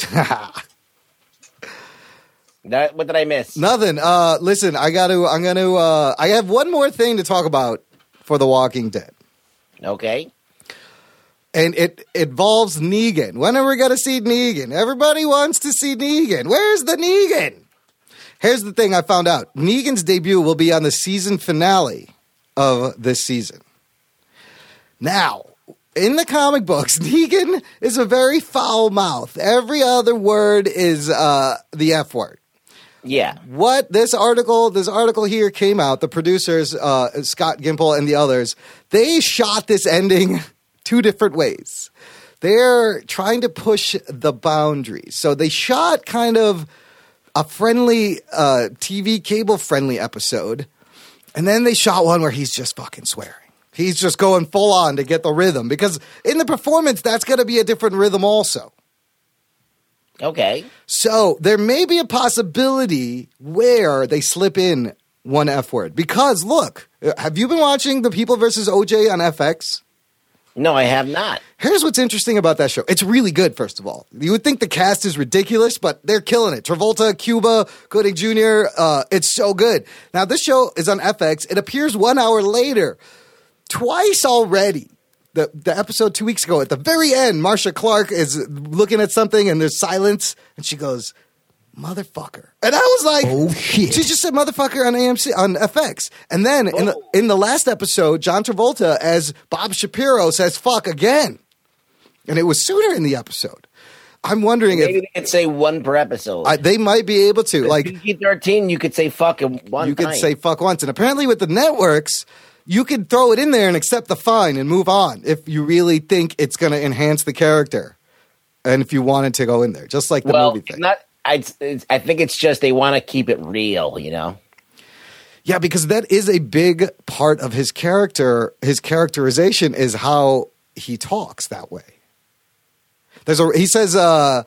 What did I miss? Nothing. Listen, I have one more thing to talk about for The Walking Dead. Okay. And it involves Negan. When are we going to see Negan? Everybody wants to see Negan. Where's the Negan? Here's the thing I found out. Negan's debut will be on the season finale of this season. Now, in the comic books, Negan is a very foul mouth. Every other word is the F word. Yeah. What this article here came out, the producers, Scott Gimple and the others, they shot this ending 2 different ways. They're trying to push the boundaries. So they shot kind of a friendly TV cable friendly episode. And then they shot one where he's just fucking swearing. He's just going full on to get the rhythm because in the performance, that's going to be a different rhythm also. Okay. So there may be a possibility where they slip in one F word because look, have you been watching The People vs. OJ on FX? No, I have not. Here's what's interesting about that show. It's really good, first of all. You would think the cast is ridiculous, but they're killing it. Travolta, Cuba, Gooding Jr., it's so good. Now, this show is on FX. It appears 1 hour later. Twice already. The episode 2 weeks ago, at the very end, Marsha Clark is looking at something and there's silence, and she goes, motherfucker. And I was like, oh shit. She just said motherfucker on AMC, on FX. And then in the last episode, John Travolta as Bob Shapiro says fuck again. And it was sooner in the episode. I'm wondering maybe they could say 1 per episode. They might be able to. Like PG-13, you could say fuck one You could say fuck once. And apparently with the networks, you could throw it in there and accept the fine and move on if you really think it's going to enhance the character. And if you wanted to go in there, just like the movie thing. I think it's just they want to keep it real, you know? Yeah, because that is a big part of his character. His characterization is how he talks that way. He says,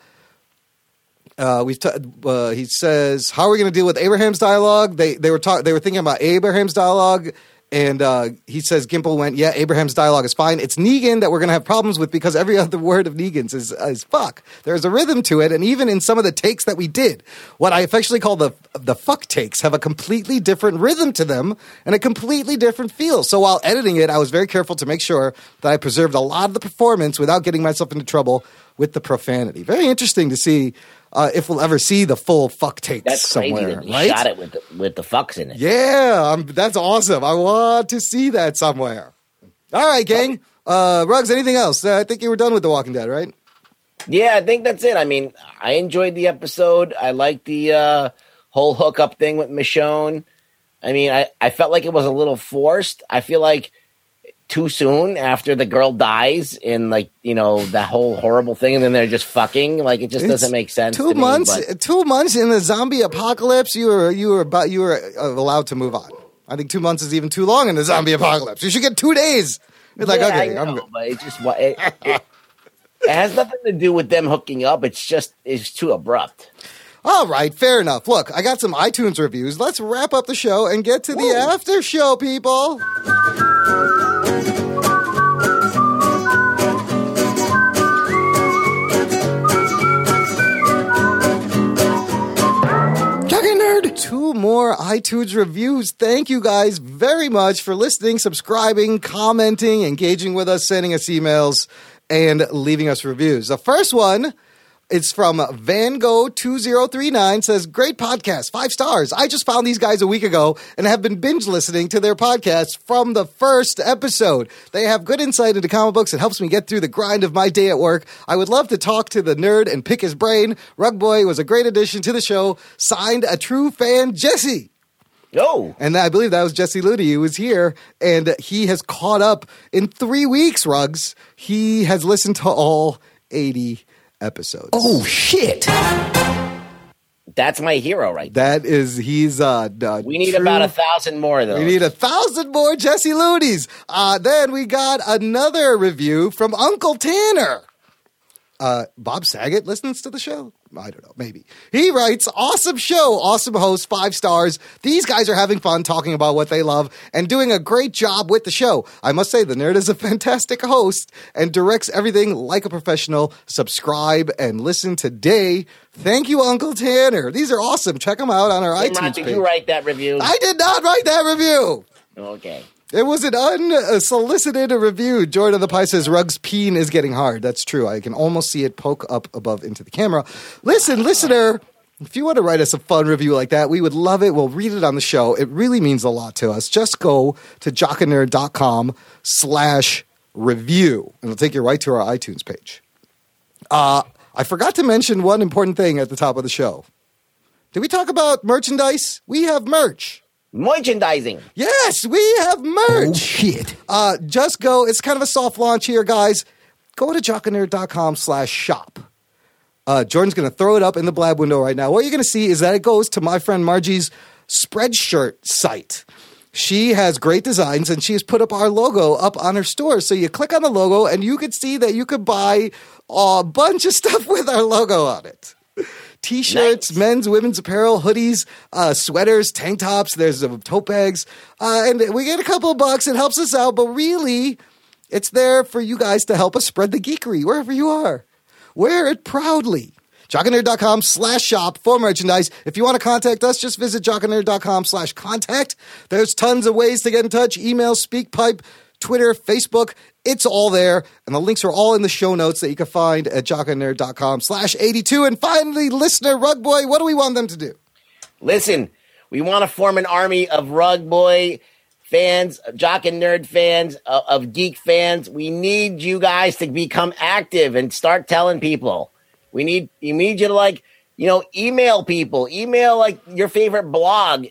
he says, how are we going to deal with Abraham's dialogue? They were thinking about Abraham's dialogue. And he says, Gimple went, yeah, Abraham's dialogue is fine. It's Negan that we're going to have problems with because every other word of Negan's is fuck. There's a rhythm to it. And even in some of the takes that we did, what I affectionately call the fuck takes have a completely different rhythm to them and a completely different feel. So while editing it, I was very careful to make sure that I preserved a lot of the performance without getting myself into trouble with the profanity. Very interesting to see if we'll ever see the full fuck takes that's somewhere. Crazy that right? Shot it with the fucks in it. Yeah, that's awesome. I want to see that somewhere. All right, gang. Ruggs, anything else? I think you were done with The Walking Dead, right? Yeah, I think that's it. I mean, I enjoyed the episode. I liked the whole hookup thing with Michonne. I mean, I felt like it was a little forced. I feel like too soon after the girl dies in like, you know, that whole horrible thing and then they're just fucking like it just doesn't make sense. 2 months, 2 months in the zombie apocalypse, you were allowed to move on. I think 2 months is even too long in the zombie apocalypse. You should get 2 days. It's like, okay, I'm good. But it just It has nothing to do with them hooking up. It's too abrupt. All right, fair enough. Look, I got some iTunes reviews. Let's wrap up the show and get to the after show, people. Two more iTunes reviews. Thank you guys very much for listening, subscribing, commenting, engaging with us, sending us emails, and leaving us reviews. The first one, it's from VanGo2039, says, great podcast, 5 stars. I just found these guys a week ago and have been binge listening to their podcast from the first episode. They have good insight into comic books. It helps me get through the grind of my day at work. I would love to talk to the nerd and pick his brain. Rug Boy was a great addition to the show. Signed, a true fan, Jesse. Oh. And I believe that was Jesse Looney. He was here, and he has caught up in 3 weeks, Rugs. He has listened to all 80 episodes. Oh, shit. That's my hero right there. That is, he's we need about 1,000 more of those. We need 1,000 more Jesse Loonies. Then we got another review from Uncle Tanner. Bob Saget listens to the show? I don't know, maybe. He writes, awesome show, awesome host, 5 stars. These guys are having fun talking about what they love and doing a great job with the show. I must say, the nerd is a fantastic host and directs everything like a professional. Subscribe and listen today. Thank you, Uncle Tanner. These are awesome. Check them out on our iTunes page. Did you write that review? I did not write that review. Okay. It was an unsolicited review. Jordan the Pie says, Rug's peen is getting hard. That's true. I can almost see it poke up above into the camera. Listen, listener, if you want to write us a fun review like that, we would love it. We'll read it on the show. It really means a lot to us. Just go to jockandnerd.com/review, and it'll take you right to our iTunes page. I forgot to mention one important thing at the top of the show. Did we talk about merchandise? We have merch. Merchandising. Yes, we have merch. Oh, shit. Just go. It's kind of a soft launch here, guys. Go to jockandnerd.com/shop. Jordan's going to throw it up in the blab window right now. What you're going to see is that it goes to my friend Margie's Spreadshirt site. She has great designs, and she has put up our logo up on her store. So you click on the logo, and you could see that you could buy a bunch of stuff with our logo on it. T-shirts, nice. Men's, women's apparel, hoodies, sweaters, tank tops. There's tote bags. And we get a couple of bucks. It helps us out. But really, it's there for you guys to help us spread the geekery wherever you are. Wear it proudly. jockandnerd.com/shop for merchandise. If you want to contact us, just visit jockandnerd.com/contact. There's tons of ways to get in touch. Email, SpeakPipe, Twitter, Facebook. It's all there, and the links are all in the show notes that you can find at jockandnerd.com/82. And finally, listener Rug Boy, what do we want them to do? Listen, we want to form an army of Rug Boy fans, Jock and Nerd fans, of geek fans. We need you guys to become active and start telling people. We need you to email people, email like your favorite blog,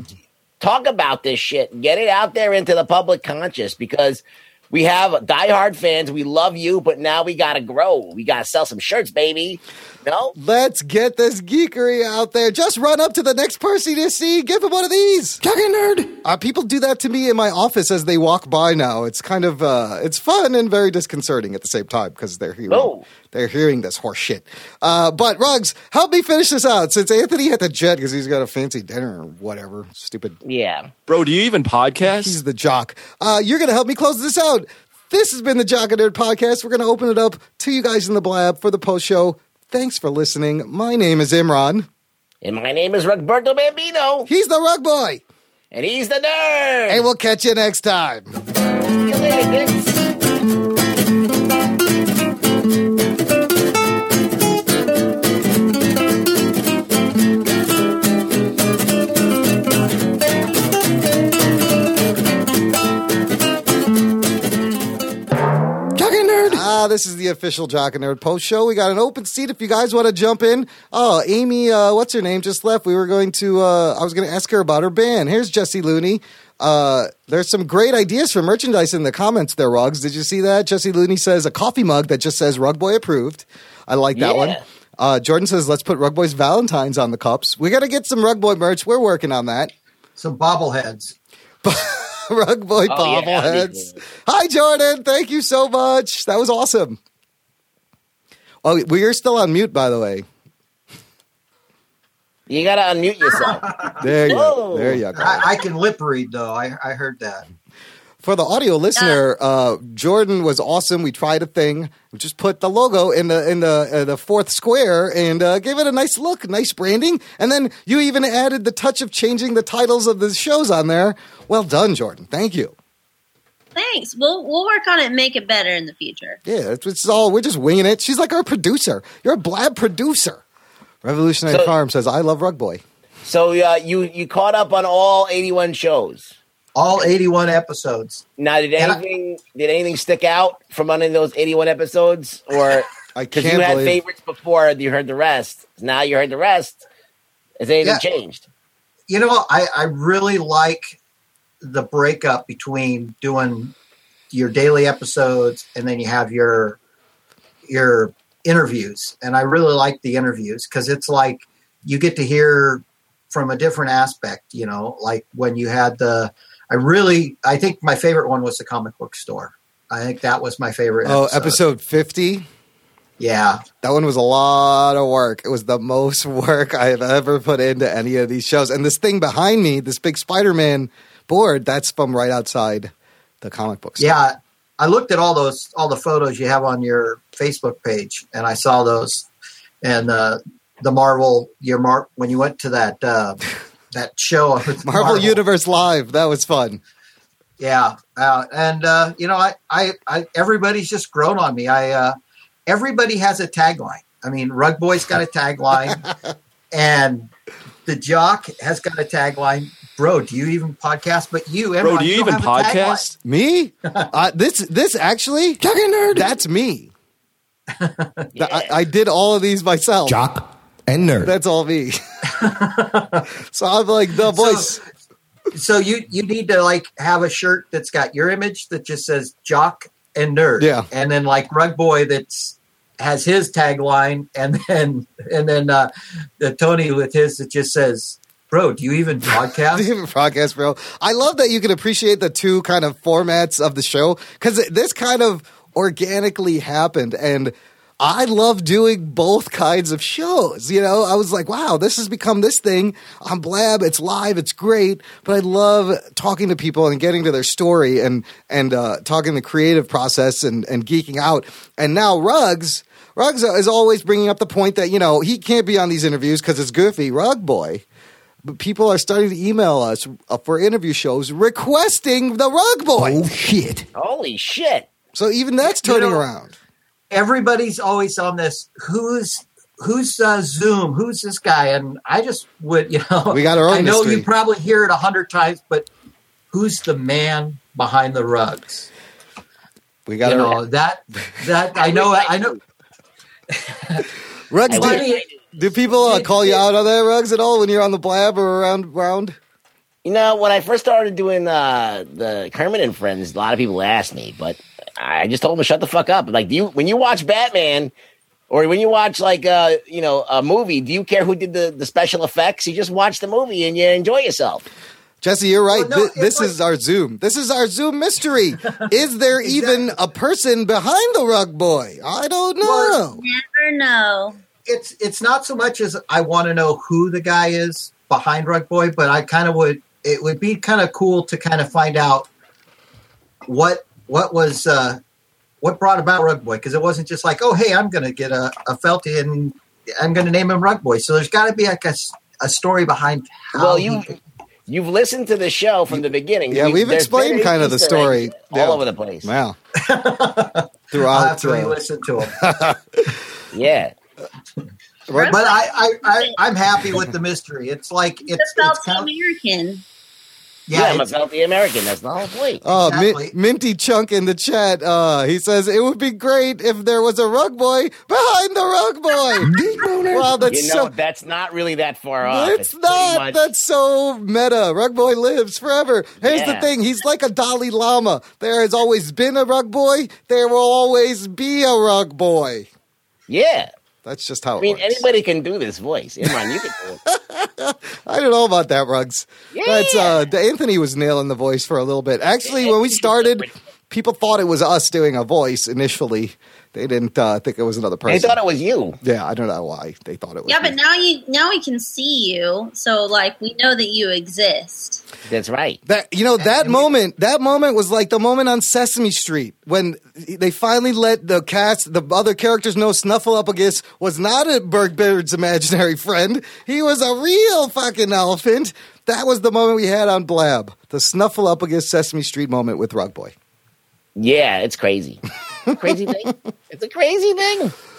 talk about this shit, get it out there into the public conscious, because we have diehard fans. We love you, but now we got to grow. We got to sell some shirts, baby. No? Let's get this geekery out there. Just run up to the next person you see. Give him one of these. Jock and Nerd. People do that to me in my office as they walk by now. It's kind of, it's fun and very disconcerting at the same time because they're hearing this horse shit. But Ruggs, help me finish this out since Anthony had to jet because he's got a fancy dinner or whatever. Stupid. Yeah. Bro, do you even podcast? He's the jock. You're going to help me close this out. This has been the Jock and Nerd Podcast. We're going to open it up to you guys in the blab for the post show. Thanks for listening. My name is Imran. And my name is Rugberto Bambino. He's the Rug Boy. And he's the nerd. And we'll catch you next time. See you later, kids. This is the official Jock and Nerd post show. We got an open seat if you guys want to jump in. Oh, Amy, what's her name, just left. We were going to, I was going to ask her about her band. Here's Jesse Looney. There's some great ideas for merchandise in the comments there, Ruggs. Did you see that? Jesse Looney says a coffee mug that just says Rug Boy approved. I like that one. Jordan says, let's put Rug Boy's Valentines on the cups. We got to get some Rug Boy merch. We're working on that. Some bobbleheads. Rug Boy bobbleheads. Hi, Jordan. Thank you so much. That was awesome. Oh, well, you're still on mute, by the way. You got to unmute yourself. There you Whoa. go. There you go. I can lip read, though. I heard that. For the audio listener, Jordan was awesome. We tried a thing. We just put the logo in the fourth square and gave it a nice look, nice branding. And then you even added the touch of changing the titles of the shows on there. Well done, Jordan. Thank you. Thanks. We'll work on it and make it better in the future. Yeah, it's all. We're just winging it. She's like our producer. You're a Blab producer. Revolutionary Farm says, "I love Rug Boy." So you caught up on all 81 shows. All 81 episodes. Now, did anything stick out from any of those 81 episodes, or because you had favorites before, you heard the rest? Now you heard the rest. Has anything changed? You know, I really like the breakup between doing your daily episodes and then you have your interviews, and I really like the interviews because it's like you get to hear from a different aspect. You know, like when you had I think my favorite one was the comic book store. I think that was my favorite episode. Oh, episode 50? Yeah. That one was a lot of work. It was the most work I have ever put into any of these shows. And this thing behind me, this big Spider-Man board, that's from right outside the comic book store. Yeah. I looked at all the photos you have on your Facebook page, and I saw those. And the Marvel, when you went to that show with Marvel Universe Live. That was fun. Yeah. You know, I everybody's just grown on me. Everybody has a tagline. I mean, Rug Boy's got a tagline and the Jock has got a tagline. Bro, do you even podcast? But Bro, do you even podcast? Me? This actually, Jock and Nerd. That's me. I did all of these myself. Jock and Nerd. That's all me. So I'm like the voice. So you need to like have a shirt that's got your image that just says Jock and Nerd. Yeah. And then like Rug Boy has his tagline, and then the Tony with his that just says, "Bro, do you even podcast?" Do you even podcast, bro? I love that you can appreciate the two kind of formats of the show because this kind of organically happened, and I love doing both kinds of shows. You know, I was like, wow, this has become this thing on Blab. It's live. It's great. But I love talking to people and getting to their story and talking the creative process and geeking out. And now Ruggs is always bringing up the point that, you know, he can't be on these interviews because it's goofy. Rug Boy. But people are starting to email us for interview shows requesting the Rug Boy. Oh, shit. Holy shit. So even that's turning around. Everybody's always on this. Who's Zoom? Who's this guy? And I just would, you know, we got our own I know mystery. you probably hear it 100 times, but who's the man behind the rugs? We got that I know. Ruggs, do people call you out on that, Ruggs, at all when you're on the Blab or around? You know, when I first started doing the Kermit and Friends, a lot of people asked me, but I just told them to shut the fuck up. Like, when you watch Batman, or when you watch like a movie, do you care who did the special effects? You just watch the movie and you enjoy yourself. Jesse, you're right. Well, no, this is our Zoom. This is our Zoom mystery. Is there even a person behind the Rug Boy? I don't know. Well, never know. It's not so much as I want to know who the guy is behind Rug Boy, but I kind of would. It would be kind of cool to kind of find out what brought about Rug Boy, because it wasn't just like, oh, hey, I'm going to get a Felty and I'm going to name him Rug Boy. So there's got to be like a story behiund how. Well, you've listened to the show from the beginning. Yeah, we've explained kind of the story all over the place. Wow. I'll have to re-listen to him. Yeah. But I'm happy with the mystery. It's like it's Felty American. Yeah, I'm a Felty American. That's the whole point. Oh, exactly. Minty Chunk in the chat. He says it would be great if there was a Rug Boy behind the Rug Boy. Wow, that's not really that far off. It's not. That's so meta. Rug Boy lives forever. Here's the thing. He's like a Dalai Lama. There has always been a Rug Boy. There will always be a Rug Boy. Yeah. That's just how it works. Anybody can do this voice. Imran, you can do it. I don't know about that, Ruggs. Yeah. That's Anthony was nailing the voice for a little bit. Actually, when we started, people thought it was us doing a voice initially. They didn't think it was another person. They thought it was you. Yeah, I don't know why they thought it was. Yeah, me. but now we can see you, so like we know that you exist. That's right. That moment was like the moment on Sesame Street when they finally let the other characters know Snuffleupagus was not a Bird's imaginary friend. He was a real fucking elephant. That was the moment we had on Blab. The Snuffleupagus Sesame Street moment with Rug Boy. Yeah, it's crazy. Crazy thing. It's a crazy thing.